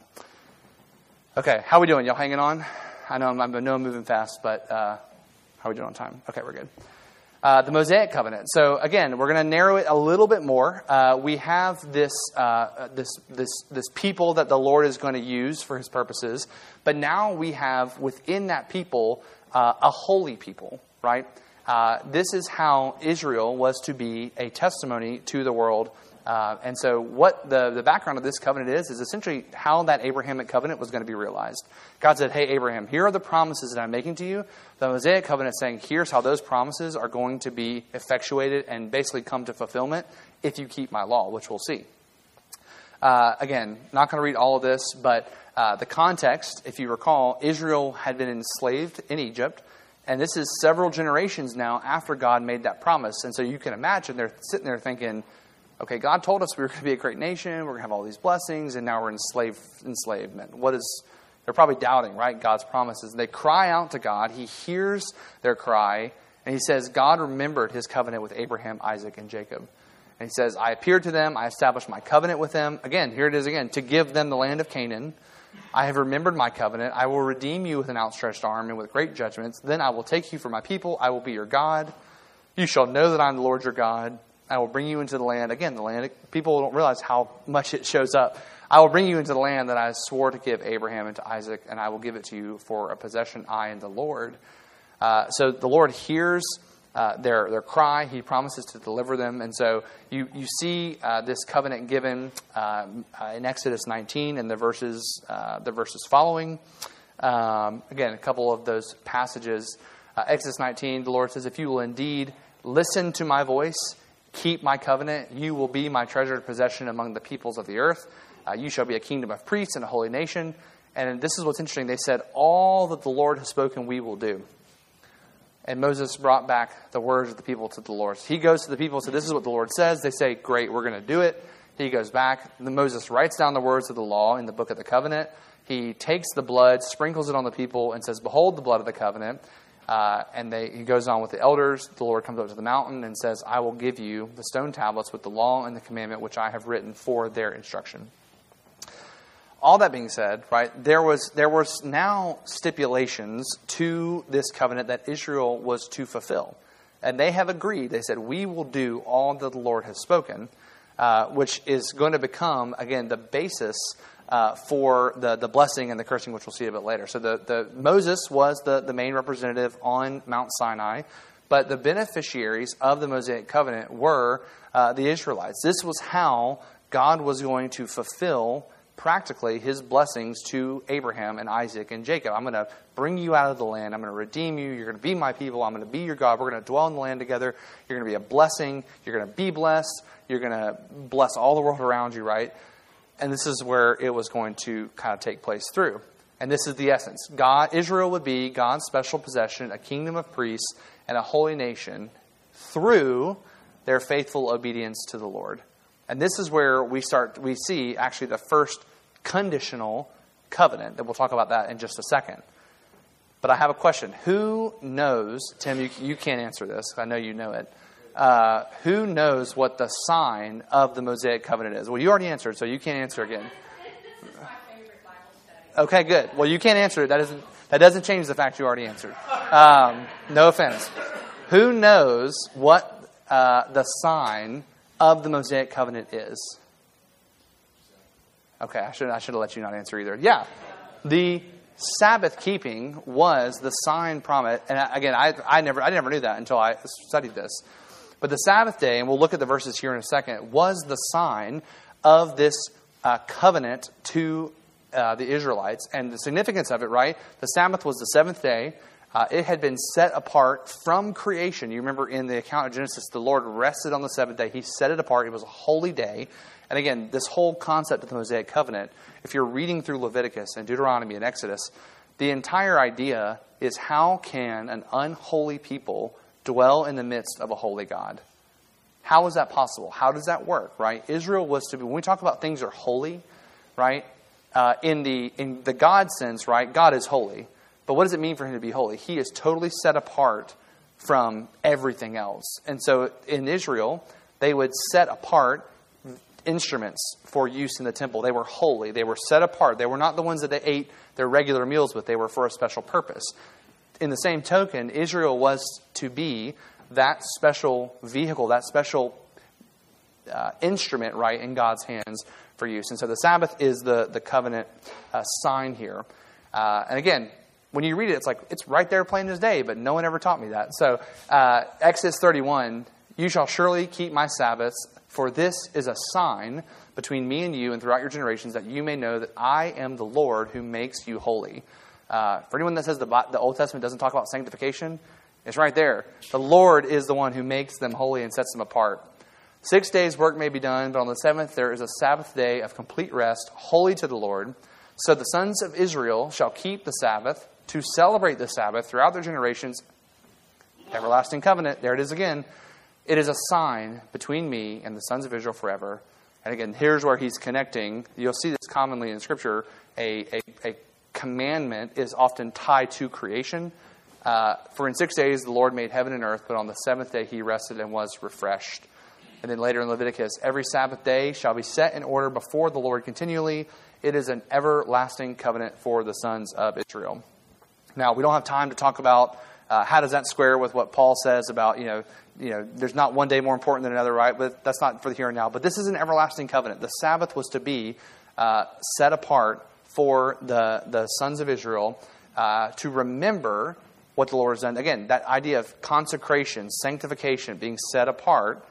Okay, how are we doing? Y'all hanging on? I know I'm, I know I'm moving fast, but uh, how are we doing on time? Okay, we're good. Uh, the Mosaic covenant. So again, we're going to narrow it a little bit more. Uh, we have this uh, this this this people that the Lord is going to use for his purposes, but now we have within that people uh, a holy people, right? Uh, this is how Israel was to be a testimony to the world. Uh, and so what the, the background of this covenant is, is essentially how that Abrahamic covenant was going to be realized. God said, hey, Abraham, here are the promises that I'm making to you. The Mosaic covenant is saying, here's how those promises are going to be effectuated and basically come to fulfillment if you keep my law, which we'll see. Uh, again, not going to read all of this, but uh, the context, if you recall, Israel had been enslaved in Egypt. And this is several generations now after God made that promise. And so you can imagine they're sitting there thinking, okay, God told us we were going to be a great nation, we're going to have all these blessings, and now we're enslaved, enslavement. What is, they're probably doubting, right, God's promises. They cry out to God. He hears their cry, and he says, God remembered his covenant with Abraham, Isaac, and Jacob. And he says, I appeared to them, I established my covenant with them. Again, here it is again, to give them the land of Canaan. I have remembered my covenant. I will redeem you with an outstretched arm and with great judgments. Then I will take you for my people. I will be your God. You shall know that I am the Lord your God. I will bring you into the land. Again, the land, people don't realize how much it shows up. I will bring you into the land that I swore to give Abraham and to Isaac, and I will give it to you for a possession, I am the Lord. Uh, so the Lord hears uh, their their cry. He promises to deliver them. And so you, you see uh, this covenant given uh, in Exodus nineteen and the verses, uh, the verses following. Um, again, a couple of those passages. Uh, Exodus nineteen, the Lord says, if you will indeed listen to my voice, keep my covenant, you will be my treasured possession among the peoples of the earth. Uh, you shall be a kingdom of priests and a holy nation. And this is what's interesting. They said, all that the Lord has spoken, we will do. And Moses brought back the words of the people to the Lord. He goes to the people and says, this is what the Lord says. They say, great, we're going to do it. He goes back. Moses writes down the words of the law in the book of the covenant. He takes the blood, sprinkles it on the people, and says, behold the blood of the covenant. Uh, and they, he goes on with the elders. The Lord comes up to the mountain and says, I will give you the stone tablets with the law and the commandment which I have written for their instruction. All that being said, right, there was there was now stipulations to this covenant that Israel was to fulfill. And they have agreed. They said, we will do all that the Lord has spoken, uh, which is going to become, again, the basis uh, for the, the blessing and the cursing, which we'll see a bit later. So the, the Moses was the, the main representative on Mount Sinai, but the beneficiaries of the Mosaic covenant were uh, the Israelites. This was how God was going to fulfill practically his blessings to Abraham and Isaac and Jacob. I'm going to bring you out of the land. I'm going to redeem you. You're going to be my people. I'm going to be your God. We're going to dwell in the land together. You're going to be a blessing. You're going to be blessed. You're going to bless all the world around you, right? And this is where it was going to kind of take place through. And this is the essence. God, Israel would be God's special possession, a kingdom of priests, and a holy nation through their faithful obedience to the Lord. And this is where we start, we see actually the first conditional covenant, that we'll talk about that in just a second. But I have a question. Who knows, Tim, you, you can't answer this. I know you know it. Uh, who knows what the sign of the Mosaic covenant is? Well, you already answered, so you can't answer again. This is my favorite Bible study. Okay, good. Well, you can't answer it. That doesn't, that doesn't change the fact you already answered. Um, no offense. Who knows what uh, the sign of the Mosaic covenant is? Okay, I should I should have let you not answer either. Yeah, the Sabbath keeping was the sign promised, and again, I I never I never knew that until I studied this. But the Sabbath day, and we'll look at the verses here in a second, was the sign of this uh, covenant to uh, the Israelites, and the significance of it. Right, the Sabbath was the seventh day. Uh, it had been set apart from creation. You remember in the account of Genesis, the Lord rested on the seventh day. He set it apart. It was a holy day. And again, this whole concept of the Mosaic covenant, if you're reading through Leviticus and Deuteronomy and Exodus, the entire idea is how can an unholy people dwell in the midst of a holy God? How is that possible? How does that work, right? Israel was to be, when we talk about things are holy, right, uh, in the in the God sense, right, God is holy. But what does it mean for him to be holy? He is totally set apart from everything else. And so in Israel, they would set apart instruments for use in the temple. They were holy. They were set apart. They were not the ones that they ate their regular meals with. They were for a special purpose. In the same token, Israel was to be that special vehicle, that special uh, instrument, right, in God's hands for use. And so the Sabbath is the, the covenant uh, sign here. Uh, and again, when you read it, it's like, it's right there plain as day, but no one ever taught me that. So uh, Exodus thirty-one, you shall surely keep my Sabbaths, for this is a sign between me and you and throughout your generations, that you may know that I am the Lord who makes you holy. Uh, for anyone that says the, the Old Testament doesn't talk about sanctification, it's right there. The Lord is the one who makes them holy and sets them apart. Six days work may be done, but on the seventh there is a Sabbath day of complete rest, holy to the Lord. So the sons of Israel shall keep the Sabbath to celebrate the Sabbath throughout their generations. Everlasting covenant, there it is again. It is a sign between me and the sons of Israel forever. And again, here's where he's connecting. You'll see this commonly in Scripture. A, a, a commandment is often tied to creation. Uh, for in six days the Lord made heaven and earth, but on the seventh day he rested and was refreshed. And then later in Leviticus, every Sabbath day shall be set in order before the Lord continually. It is an everlasting covenant for the sons of Israel. Now, we don't have time to talk about uh, how does that square with what Paul says about, you know, you know, there's not one day more important than another, right? But that's not for the here and now. But this is an everlasting covenant. The Sabbath was to be uh, set apart for the, the sons of Israel uh, to remember what the Lord has done. Again, that idea of consecration, sanctification, being set apart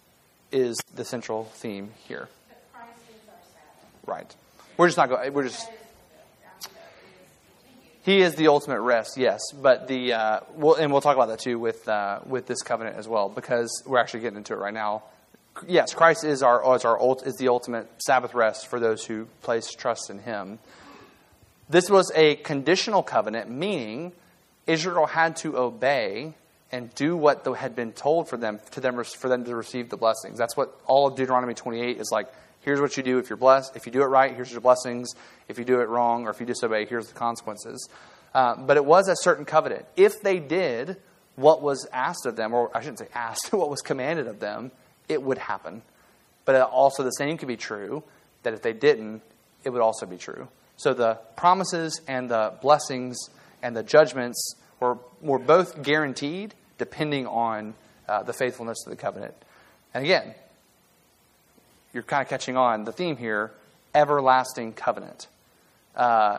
is the central theme here. But Christ is our Sabbath. Right. We're just not going. We're just. That is fulfilled. That is continued. He is the ultimate rest, yes. But the uh, we'll, and we'll talk about that too with uh, with this covenant as well, because we're actually getting into it right now. Yes, Christ is our is our is the ultimate Sabbath rest for those who place trust in Him. This was a conditional covenant, meaning Israel had to obey and do what had been told for them to them for them to receive the blessings. That's what all of Deuteronomy twenty-eight is like. Here's what you do if you're blessed. If you do it right, here's your blessings. If you do it wrong or if you disobey, here's the consequences. Uh, but it was a certain covenant. If they did what was asked of them, or I shouldn't say asked, what was commanded of them, it would happen. But also the same could be true, that if they didn't, it would also be true. So the promises and the blessings and the judgments were, were both guaranteed depending on uh, the faithfulness of the covenant. And again, you're kind of catching on the theme here, everlasting covenant. Uh,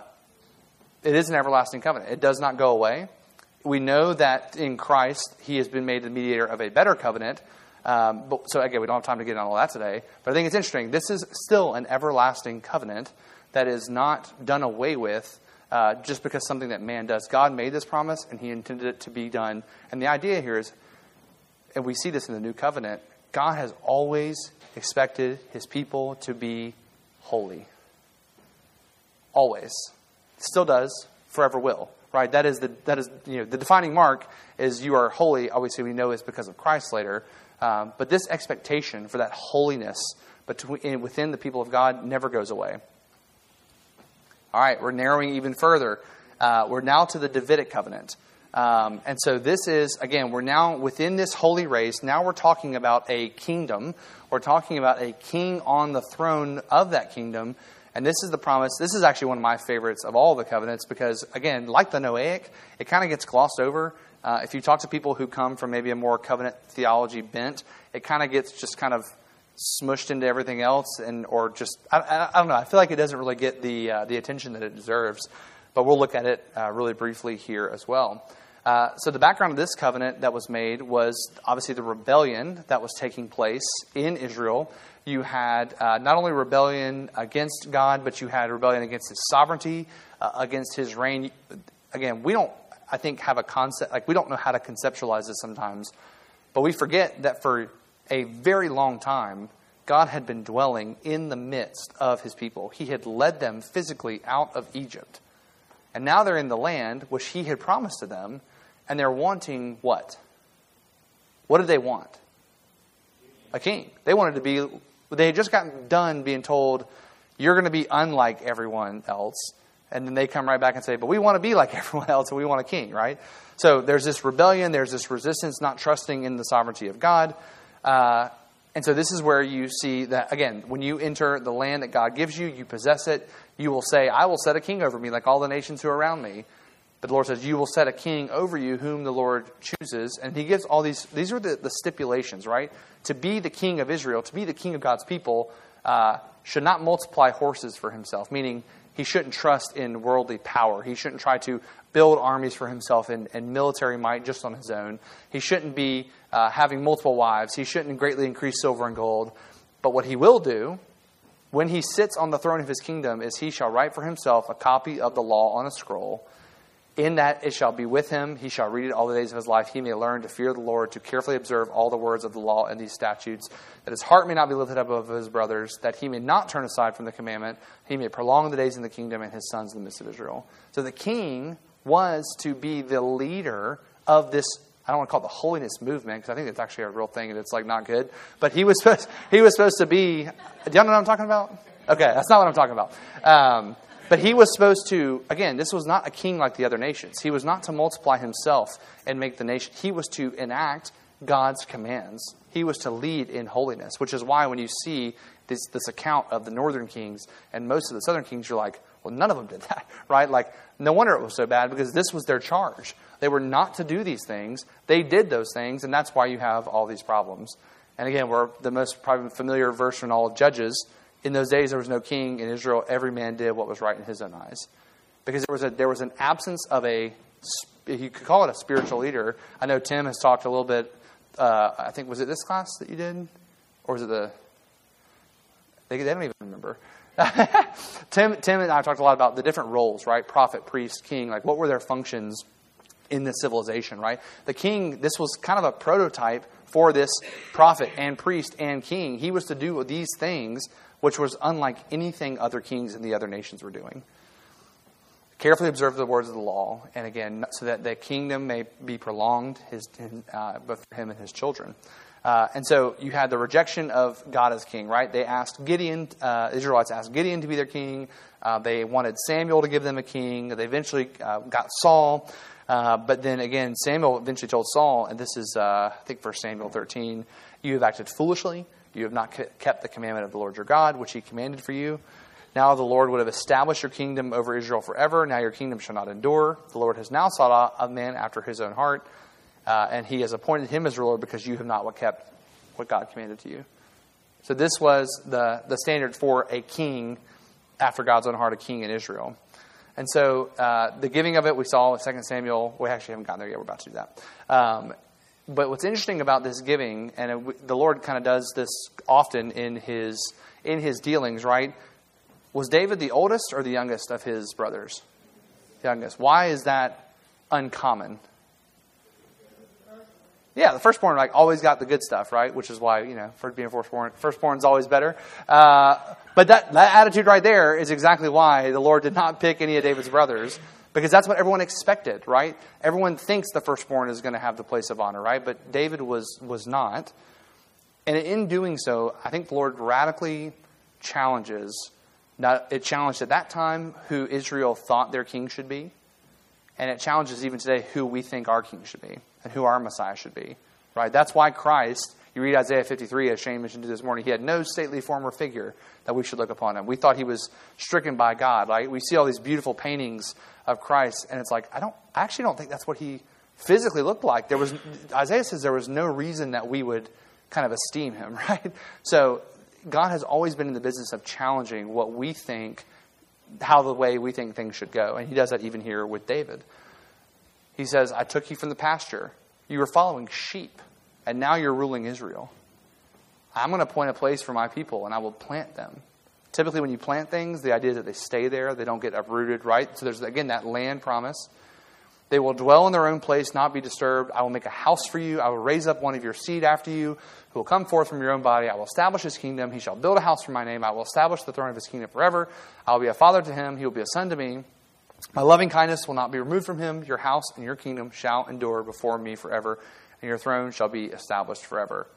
it is an everlasting covenant. It does not go away. We know that in Christ, He has been made the mediator of a better covenant. Um, but, so again, we don't have time to get on all that today. But I think it's interesting. This is still an everlasting covenant that is not done away with uh, just because something that man does. God made this promise, and He intended it to be done. And the idea here is, and we see this in the new covenant, God has always expected His people to be holy. Always. Still does, forever will. Right? That is the that is you know the defining mark is you are holy. Obviously, we know it's because of Christ later. Um, but this expectation for that holiness between within the people of God never goes away. All right, we're narrowing even further. Uh, we're now to the Davidic covenant. Um, and so this is, again, we're now within this holy race. Now we're talking about a kingdom. We're talking about a king on the throne of that kingdom. And this is the promise. This is actually one of my favorites of all the covenants because, again, like the Noahic, it kind of gets glossed over. Uh, if you talk to people who come from maybe a more covenant theology bent, it kind of gets just kind of smushed into everything else, and or just I, I, I don't know. I feel like it doesn't really get the uh, the attention that it deserves. But we'll look at it uh, really briefly here as well. Uh, so the background of this covenant that was made was obviously the rebellion that was taking place in Israel. You had uh, not only rebellion against God, but you had rebellion against His sovereignty, uh, against His reign. Again, we don't, I think, have a concept, like we don't know how to conceptualize this sometimes, but we forget that for a very long time, God had been dwelling in the midst of His people. He had led them physically out of Egypt. And now they're in the land which He had promised to them, and they're wanting what? What did they want? A king. They wanted to be, they had just gotten done being told, you're going to be unlike everyone else. And then they come right back and say, but we want to be like everyone else, and we want a king, right? So there's this rebellion, there's this resistance, not trusting in the sovereignty of God. Uh, and so this is where you see that, again, when you enter the land that God gives you, you possess it, you will say, I will set a king over me like all the nations who are around me. But the Lord says, you will set a king over you whom the Lord chooses. And He gives all these, these are the, the stipulations, right? To be the king of Israel, to be the king of God's people, uh, should not multiply horses for himself, meaning he shouldn't trust in worldly power. He shouldn't try to build armies for himself and, and military might just on his own. He shouldn't be uh, having multiple wives. He shouldn't greatly increase silver and gold. But what he will do, when he sits on the throne of his kingdom, is he shall write for himself a copy of the law on a scroll. In that it shall be with him. He shall read it all the days of his life. He may learn to fear the Lord, to carefully observe all the words of the law and these statutes, that his heart may not be lifted up above his brothers, that he may not turn aside from the commandment. He may prolong the days in the kingdom and his sons in the midst of Israel. So the king was to be the leader of this, I don't want to call it the holiness movement, because I think it's actually a real thing and it's like not good. But he was supposed, he was supposed to be, do y'all know what I'm talking about? Okay, that's not what I'm talking about. Um, But he was supposed to, again, this was not a king like the other nations. He was not to multiply himself and make the nation. He was to enact God's commands. He was to lead in holiness, which is why when you see this, this account of the northern kings and most of the southern kings, you're like, well, none of them did that, right? Like, no wonder it was so bad, because this was their charge. They were not to do these things. They did those things, and that's why you have all these problems. And again, we're the most probably familiar verse in all of Judges. In those days, there was no king in Israel. Every man did what was right in his own eyes. Because there was a there was an absence of a, you could call it a spiritual leader. I know Tim has talked a little bit, uh, I think, was it this class that you did? Or was it the, they, they don't even remember. Tim, Tim and I talked a lot about the different roles, right? Prophet, priest, king, like what were their functions in this civilization, right? The king, this was kind of a prototype for this prophet and priest and king. He was to do these things, which was unlike anything other kings in the other nations were doing. Carefully observe the words of the law, and again, so that the kingdom may be prolonged, his, uh, but for him and his children. Uh, and so you had the rejection of God as king, right? They asked Gideon, uh, Israelites asked Gideon to be their king. Uh, they wanted Samuel to give them a king. They eventually uh, got Saul. Uh, but then again, Samuel eventually told Saul, and this is, uh, I think, First Samuel thirteen, you have acted foolishly. You have not kept the commandment of the Lord your God, which he commanded for you. Now the Lord would have established your kingdom over Israel forever. Now your kingdom shall not endure. The Lord has now sought out a man after his own heart, uh, and he has appointed him as ruler because you have not kept what God commanded to you. So this was the, the standard for a king after God's own heart, a king in Israel. And so uh, the giving of it, we saw with Second Samuel. We actually haven't gotten there yet. We're about to do that. Um, but what's interesting about this giving, and it, the Lord kind of does this often in his in his dealings, right? Was David the oldest or the youngest of his brothers? Youngest. Why is that uncommon? Yeah, the firstborn like always got the good stuff, right? Which is why, you know, for being firstborn, firstborn's always better. Uh, but that, that attitude right there is exactly why the Lord did not pick any of David's brothers, because that's what everyone expected, right? Everyone thinks the firstborn is going to have the place of honor, right? But David was was not. And in doing so, I think the Lord radically challenges. Not, it challenged at that time who Israel thought their king should be. And it challenges even today who we think our king should be and who our Messiah should be. Right? That's why Christ, you read Isaiah fifty-three, as Shane mentioned this morning, he had no stately form or figure that we should look upon him. We thought he was stricken by God. Right? We see all these beautiful paintings of Christ, and it's like, I don't I actually don't think that's what he physically looked like. There was Isaiah says there was no reason that we would kind of esteem him, right? So God has always been in the business of challenging what we think, how the way we think things should go. And he does that even here with David. He says, I took you from the pasture. You were following sheep, and now you're ruling Israel. I'm going to appoint a place for my people, and I will plant them. Typically, when you plant things, the idea is that they stay there. They don't get uprooted, right? So there's, again, that land promise. They will dwell in their own place, not be disturbed. I will make a house for you. I will raise up one of your seed after you, who will come forth from your own body. I will establish his kingdom. He shall build a house for my name. I will establish the throne of his kingdom forever. I will be a father to him. He will be a son to me. My loving kindness will not be removed from him. Your house and your kingdom shall endure before me forever, and your throne shall be established forever.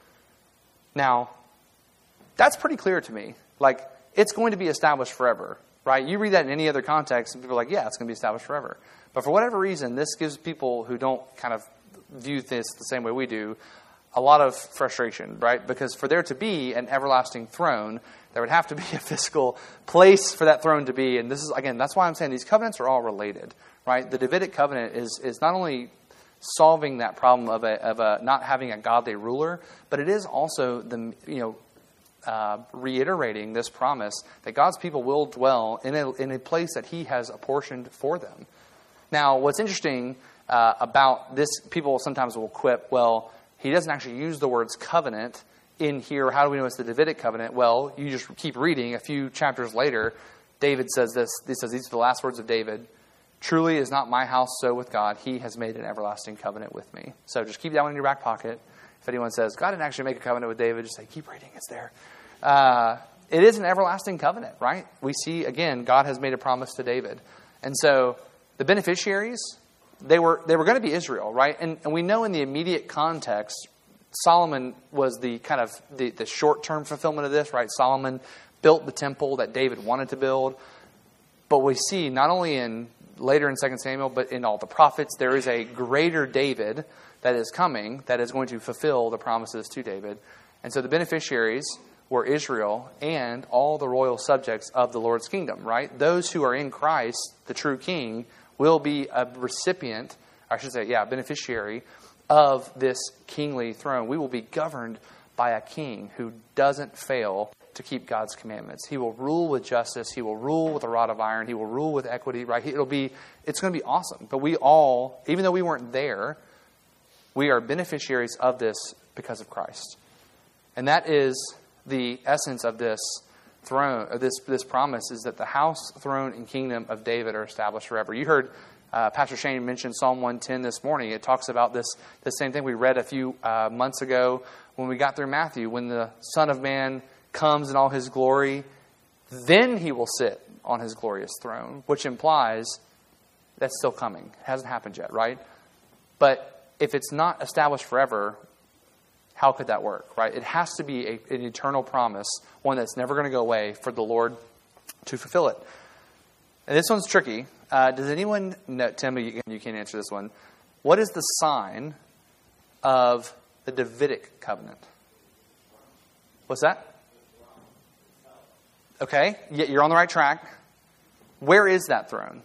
Now, that's pretty clear to me. Like, it's going to be established forever, right? You read that in any other context, and people are like, yeah, it's going to be established forever. But for whatever reason, this gives people who don't kind of view this the same way we do a lot of frustration, right? Because for there to be an everlasting throne, there would have to be a physical place for that throne to be. And this is, again, that's why I'm saying these covenants are all related, right? The Davidic covenant is is not only solving that problem of a of a not having a godly ruler, but it is also the you know uh, reiterating this promise that God's people will dwell in a in a place that He has apportioned for them. Now, what's interesting uh, about this, people sometimes will quip, well, he doesn't actually use the words covenant in here. How do we know it's the Davidic covenant? Well, you just keep reading. A few chapters later, David says this. He says, these are the last words of David. Truly is not my house so with God. He has made an everlasting covenant with me. So just keep that one in your back pocket. If anyone says, God didn't actually make a covenant with David, just say, keep reading. It's there. Uh, it is an everlasting covenant, right? We see, again, God has made a promise to David. And so the beneficiaries, they were they were going to be Israel, right? And, and we know in the immediate context, Solomon was the kind of the, the short-term fulfillment of this, right? Solomon built the temple that David wanted to build. But we see not only in later in Second Samuel, but in all the prophets, there is a greater David that is coming that is going to fulfill the promises to David. And so the beneficiaries were Israel and all the royal subjects of the Lord's kingdom, right? Those who are in Christ, the true king, will be a recipient, I should say, yeah, beneficiary of this kingly throne. We will be governed by a king who doesn't fail to keep God's commandments. He will rule with justice. He will rule with a rod of iron. He will rule with equity, right? It'll be, it's going to be awesome. But we all, even though we weren't there, we are beneficiaries of this because of Christ. And that is the essence of this throne, of this, this promise, is that the house, throne, and kingdom of David are established forever. You heard uh, Pastor Shane mention Psalm one ten this morning. It talks about this, the same thing we read a few uh, months ago when we got through Matthew. When the Son of Man comes in all his glory, then he will sit on his glorious throne, which implies that's still coming. It hasn't happened yet, right? But if it's not established forever, how could that work, right? It has to be a, an eternal promise, one that's never going to go away, for the Lord to fulfill it. And this one's tricky. Uh, does anyone know, Tim, you, you can't answer this one. What is the sign of the Davidic covenant? What's that? Okay, you're on the right track. Where is that throne?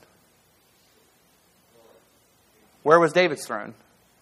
Where was David's throne?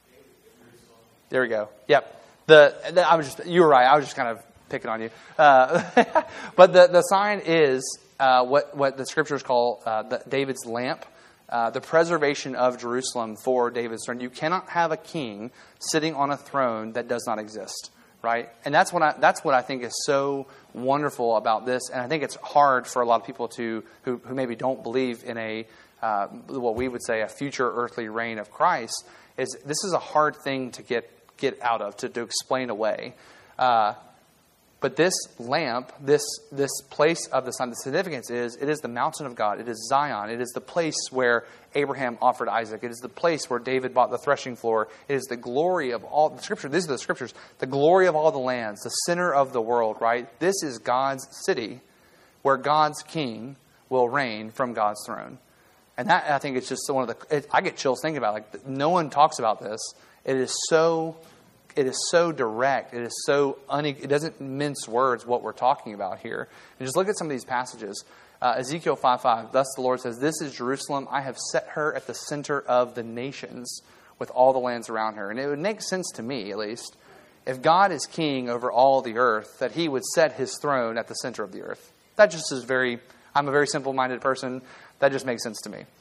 There we go. Yep. The, the I was just you were right. I was just kind of picking on you. Uh, but the, the sign is uh, what what the scriptures call uh, the, David's lamp, uh, the preservation of Jerusalem for David's throne. You cannot have a king sitting on a throne that does not exist. Right, and that's what I that's what I think is so wonderful about this, and I think it's hard for a lot of people to who, who maybe don't believe in a uh, what we would say a future earthly reign of Christ. Is this is a hard thing to get get out of to, to explain away. Uh, but this lamp, this this place of the sun, the significance is it is the mountain of God. It is Zion. It is the place where Abraham offered Isaac. It is the place where David bought the threshing floor. It is the glory of all the scripture. These are the scriptures. The glory of all the lands, the center of the world, right? This is God's city where God's king will reign from God's throne. And that, I think, it's just one of the, it, I get chills thinking about it. Like, no one talks about this. It is so, it is so direct. It is so, un, it doesn't mince words what we're talking about here. And just look at some of these passages. Uh, Ezekiel five five, thus the Lord says, "This is Jerusalem. I have set her at the center of the nations with all the lands around her." And it would make sense to me, at least, if God is king over all the earth, that he would set his throne at the center of the earth. That just is very, I'm a very simple-minded person. That just makes sense to me.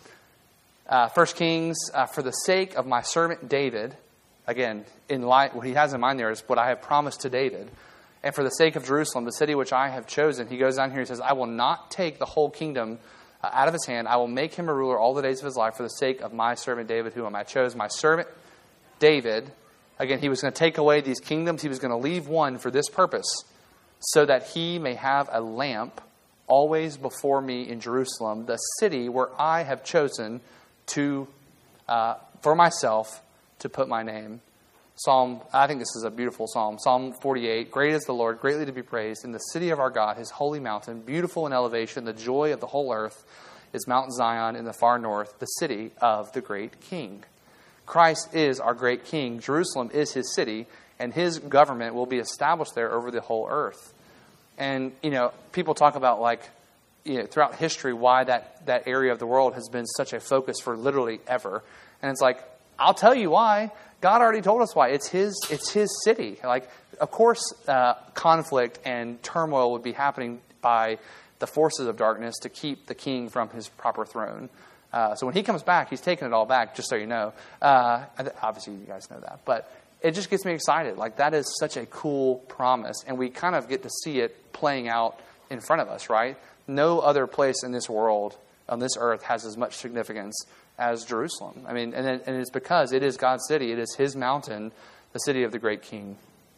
Uh, First Kings, uh, for the sake of my servant David, again, in light, what he has in mind there is what I have promised to David. And for the sake of Jerusalem, the city which I have chosen, he goes down here and says, I will not take the whole kingdom uh, out of his hand. I will make him a ruler all the days of his life for the sake of my servant David, whom I chose. My servant David, again, he was going to take away these kingdoms. He was going to leave one for this purpose, so that he may have a lamp always before me in Jerusalem, the city where I have chosen to uh, for myself to put my name. Psalm, I think this is a beautiful psalm. Psalm forty-eight, great is the Lord, greatly to be praised. In the city of our God, his holy mountain, beautiful in elevation, the joy of the whole earth is Mount Zion in the far north, the city of the great King. Christ is our great King. Jerusalem is his city, and his government will be established there over the whole earth. And, you know, people talk about, like, you know, throughout history, why that, that area of the world has been such a focus for literally ever. And it's like, I'll tell you why. God already told us why. It's his it's his city. Like, of course, uh, conflict and turmoil would be happening by the forces of darkness to keep the king from his proper throne. Uh, so when he comes back, he's taking it all back, just so you know. Uh, obviously, you guys know that. But it just gets me excited. Like, that is such a cool promise. And we kind of get to see it playing out in front of us, right? No other place in this world, on this earth, has as much significance as Jerusalem. I mean, and, it, and it's because it is God's city. It is his mountain, the city of the great King.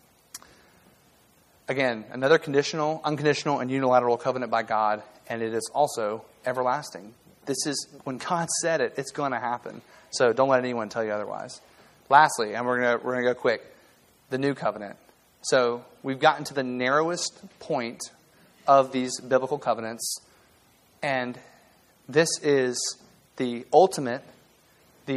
Again, another conditional, unconditional, and unilateral covenant by God, and it is also everlasting. This is, when God said it, it's going to happen. So don't let anyone tell you otherwise. Lastly, and we're going to we're going to go quick, the new covenant. So we've gotten to the narrowest point of these biblical covenants, and this is the ultimate, the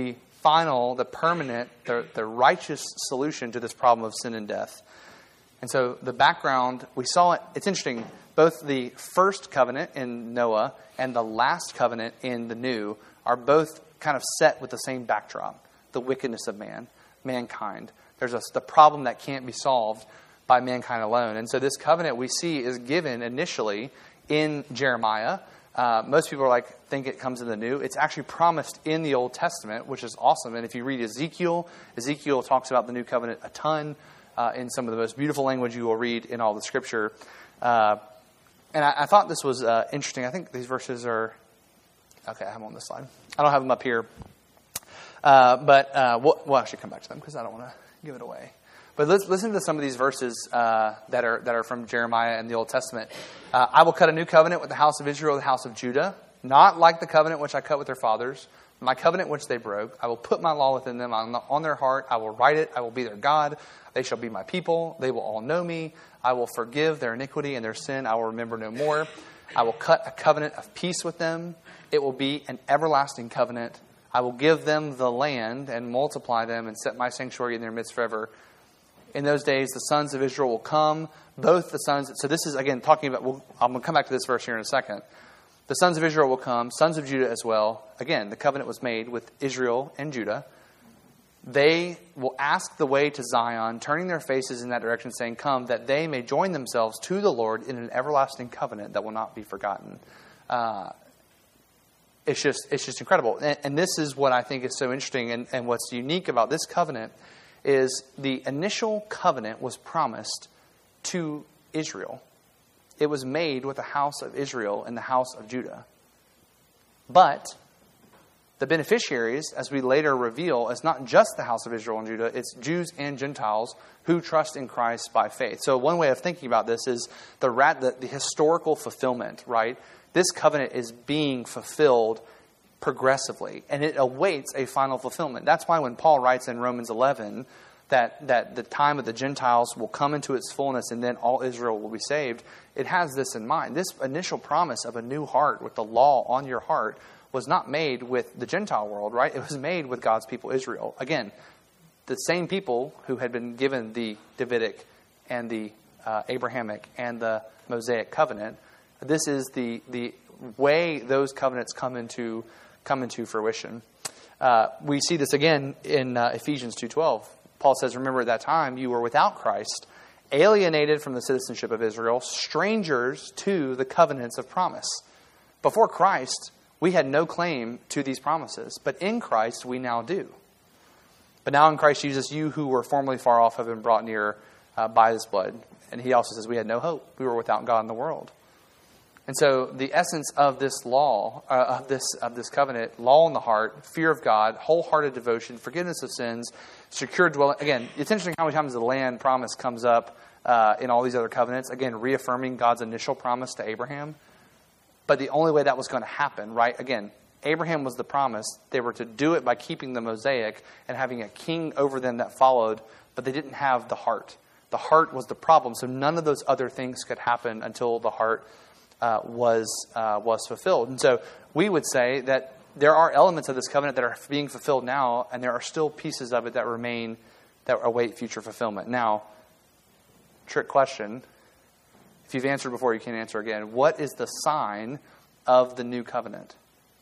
final, the permanent, the, the righteous solution to this problem of sin and death. And so the background, we saw it, it's interesting, both the first covenant in Noah and the last covenant in the new are both kind of set with the same backdrop, the wickedness of man, mankind. There's a, the problem that can't be solved by mankind alone. And so this covenant we see is given initially in Jeremiah. Uh, most people are like, think it comes in the new. It's actually promised in the Old Testament, which is awesome. And if you read Ezekiel, Ezekiel talks about the new covenant a ton uh, in some of the most beautiful language you will read in all the scripture. Uh, and I, I thought this was uh, interesting. I think these verses are, okay, I have them on this slide. I don't have them up here. Uh, but uh, we'll, we'll actually come back to them because I don't want to give it away. But let's listen to some of these verses uh, that are that are from Jeremiah and the Old Testament. Uh, I will cut a new covenant with the house of Israel, the house of Judah, not like the covenant which I cut with their fathers, my covenant which they broke. I will put my law within them on, on their heart. I will write it. I will be their God. They shall be my people. They will all know me. I will forgive their iniquity and their sin. I will remember no more. I will cut a covenant of peace with them. It will be an everlasting covenant. I will give them the land and multiply them and set my sanctuary in their midst forever. In those days, the sons of Israel will come, both the sons... So this is, again, talking about... We'll, I'm going to come back to this verse here in a second. The sons of Israel will come, sons of Judah as well. Again, the covenant was made with Israel and Judah. They will ask the way to Zion, turning their faces in that direction, saying, come, that they may join themselves to the Lord in an everlasting covenant that will not be forgotten. Uh, it's just it's just incredible. And, and this is what I think is so interesting and, and what's unique about this covenant is the initial covenant was promised to Israel. It was made with the house of Israel and the house of Judah. But the beneficiaries, as we later reveal, is not just the house of Israel and Judah, it's Jews and Gentiles who trust in Christ by faith. So one way of thinking about this is the, the, the historical fulfillment, right? This covenant is being fulfilled progressively, and it awaits a final fulfillment. That's why when Paul writes in Romans eleven that, that the time of the Gentiles will come into its fullness and then all Israel will be saved, it has this in mind. This initial promise of a new heart with the law on your heart was not made with the Gentile world, right? It was made with God's people, Israel. Again, the same people who had been given the Davidic and the uh, Abrahamic and the Mosaic covenant. This is the the way those covenants come into come into fruition. Uh, we see this again in uh, Ephesians two twelve. Paul says, remember at that time you were without Christ, alienated from the citizenship of Israel, strangers to the covenants of promise. Before Christ, we had no claim to these promises, but in Christ we now do. But now in Christ Jesus, you who were formerly far off have been brought near uh, by His blood. And he also says we had no hope. We were without God in the world. And so the essence of this law, uh, of this of this covenant, law in the heart, fear of God, wholehearted devotion, forgiveness of sins, secure dwelling. Again, it's interesting how many times the land promise comes up uh, in all these other covenants. Again, reaffirming God's initial promise to Abraham. But the only way that was going to happen, right? Again, Abraham was the promise. They were to do it by keeping the Mosaic and having a king over them that followed, but they didn't have the heart. The heart was the problem. So none of those other things could happen until the heart Uh, was uh, was fulfilled. And so we would say that there are elements of this covenant that are being fulfilled now, and there are still pieces of it that remain, that await future fulfillment. Now, trick question. If you've answered before, you can't answer again. What is the sign of the new covenant?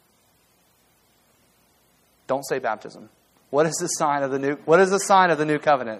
Don't say baptism. What is the sign of the new, what is the sign of the new covenant?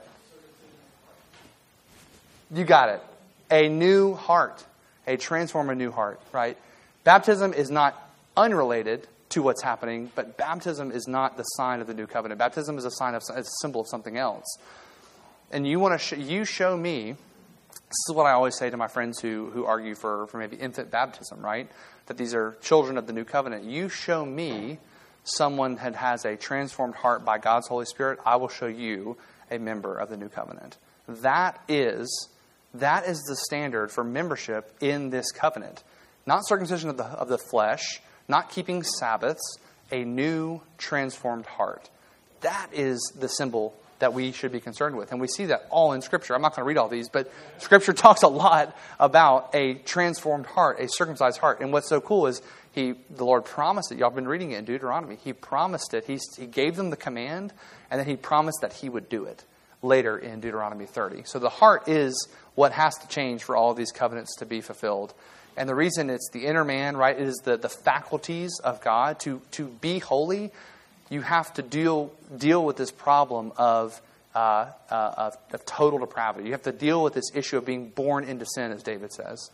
You got it. A new heart. A transform a new heart, right? Baptism is not unrelated to what's happening, but baptism is not the sign of the new covenant. Baptism is a sign of, it's a symbol of something else. And you want to, sh- you show me, this is what I always say to my friends who, who argue for, for maybe infant baptism, right? That these are children of the new covenant. You show me someone that has a transformed heart by God's Holy Spirit, I will show you a member of the new covenant. That is That is the standard for membership in this covenant. Not circumcision of the of the flesh, not keeping Sabbaths, a new transformed heart. That is the symbol that we should be concerned with. And we see that all in Scripture. I'm not going to read all these, but Scripture talks a lot about a transformed heart, a circumcised heart. And what's so cool is He, the Lord promised it. Y'all have been reading it in Deuteronomy. He promised it. He, he gave them the command, and then he promised that he would do it later in Deuteronomy thirty. So the heart is what has to change for all of these covenants to be fulfilled. And the reason it's the inner man, right, it is the, the faculties of God. To, to be holy, you have to deal, deal with this problem of, uh, uh, of, of total depravity. You have to deal with this issue of being born into sin, as David says.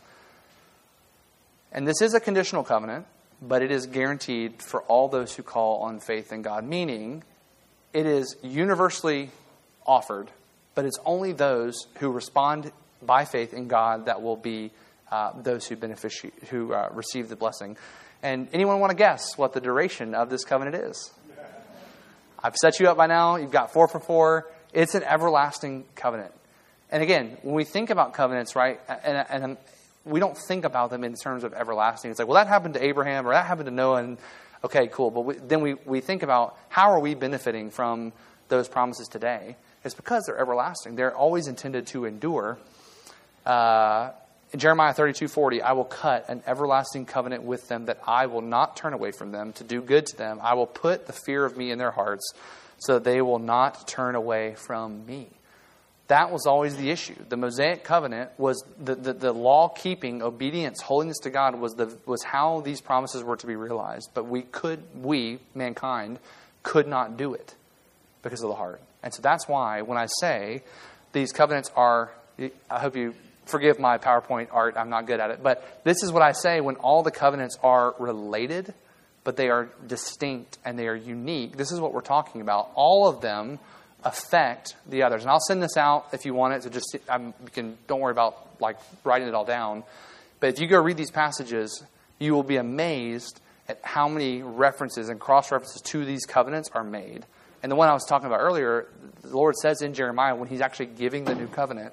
And this is a conditional covenant, but it is guaranteed for all those who call on faith in God. Meaning, it is universally offered, but it's only those who respond by faith in God that will be uh, those who benefici- who uh, receive the blessing. And anyone want to guess what the duration of this covenant is? I've set you up by now. You've got four for four. It's an everlasting covenant. And again, when we think about covenants, right, and, and we don't think about them in terms of everlasting. It's like, well, that happened to Abraham or that happened to Noah. And okay, cool. But we, then we, we think about how are we benefiting from those promises today? It's because they're everlasting. They're always intended to endure. Uh, in Jeremiah thirty-two forty, I will cut an everlasting covenant with them that I will not turn away from them to do good to them. I will put the fear of me in their hearts so that they will not turn away from me. That was always the issue. The Mosaic covenant was the, the, the law-keeping, obedience, holiness to God was the was how these promises were to be realized. But we could, we, mankind, could not do it because of the heart. And so that's why when I say these covenants are, I hope you forgive my PowerPoint art, I'm not good at it. But this is what I say when all the covenants are related, but they are distinct and they are unique. This is what we're talking about. All of them affect the others. And I'll send this out if you want it to just, I'm, you can, don't worry about like writing it all down. But if you go read these passages, you will be amazed at how many references and cross-references to these covenants are made. And the one I was talking about earlier, the Lord says in Jeremiah when he's actually giving the new covenant,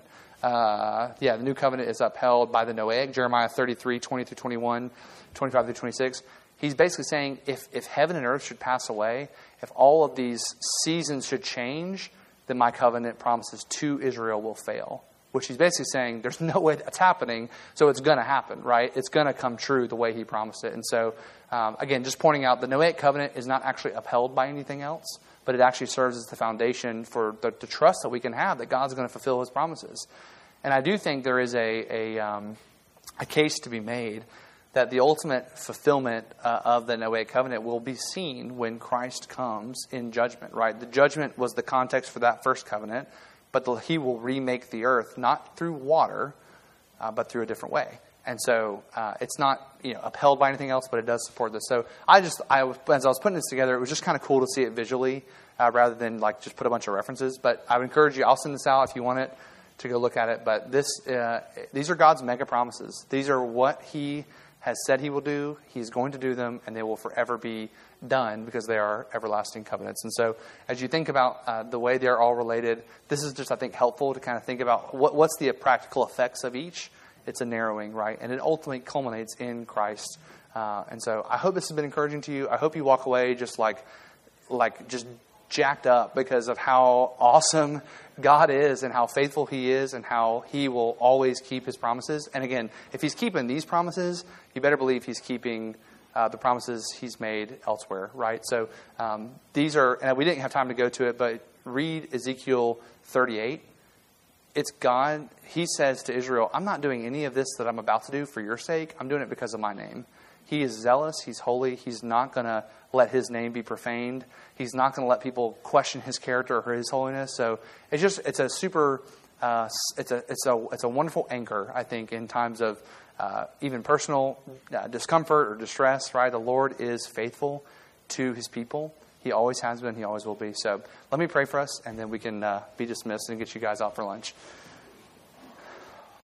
uh, yeah, the new covenant is upheld by the Noahic, Jeremiah thirty-three, twenty through twenty-one, twenty-five through twenty-six. He's basically saying if, if heaven and earth should pass away, if all of these seasons should change, then my covenant promises to Israel will fail. Which he's basically saying there's no way that's happening, so it's going to happen, right? It's going to come true the way he promised it. And so, um, again, just pointing out the Noahic covenant is not actually upheld by anything else, but it actually serves as the foundation for the, the trust that we can have that God's going to fulfill his promises. And I do think there is a a, um, a case to be made that the ultimate fulfillment uh, of the Noahic covenant will be seen when Christ comes in judgment, right? The judgment was the context for that first covenant, but the, he will remake the earth, not through water, uh, but through a different way. And so uh, it's not you know upheld by anything else, but it does support this. So I just, I was, as I was putting this together, it was just kind of cool to see it visually uh, rather than like just put a bunch of references. But I would encourage you, I'll send this out if you want it, to go look at it. But this, uh, these are God's mega promises. These are what he has said he will do. He's going to do them, and they will forever be done because they are everlasting covenants. And so as you think about uh, the way they're all related, this is just, I think, helpful to kind of think about what, what's the practical effects of each. It's a narrowing, right? And it ultimately culminates in Christ. Uh, and so I hope this has been encouraging to you. I hope you walk away just like, like just jacked up because of how awesome God is and how faithful he is and how he will always keep his promises. And again, if he's keeping these promises, you better believe he's keeping uh, the promises he's made elsewhere, right? So um, these are, and we didn't have time to go to it, but read Ezekiel thirty-eight. It's God. He says to Israel, I'm not doing any of this that I'm about to do for your sake. I'm doing it because of my name. He is zealous. He's holy. He's not going to let his name be profaned. He's not going to let people question his character or his holiness. So it's just, it's a super, uh, it's a, it's a, it's a wonderful anchor, I think, in times of uh, even personal uh, discomfort or distress, right? The Lord is faithful to his people. He always has been. He always will be. So let me pray for us, and then we can uh, be dismissed and get you guys out for lunch.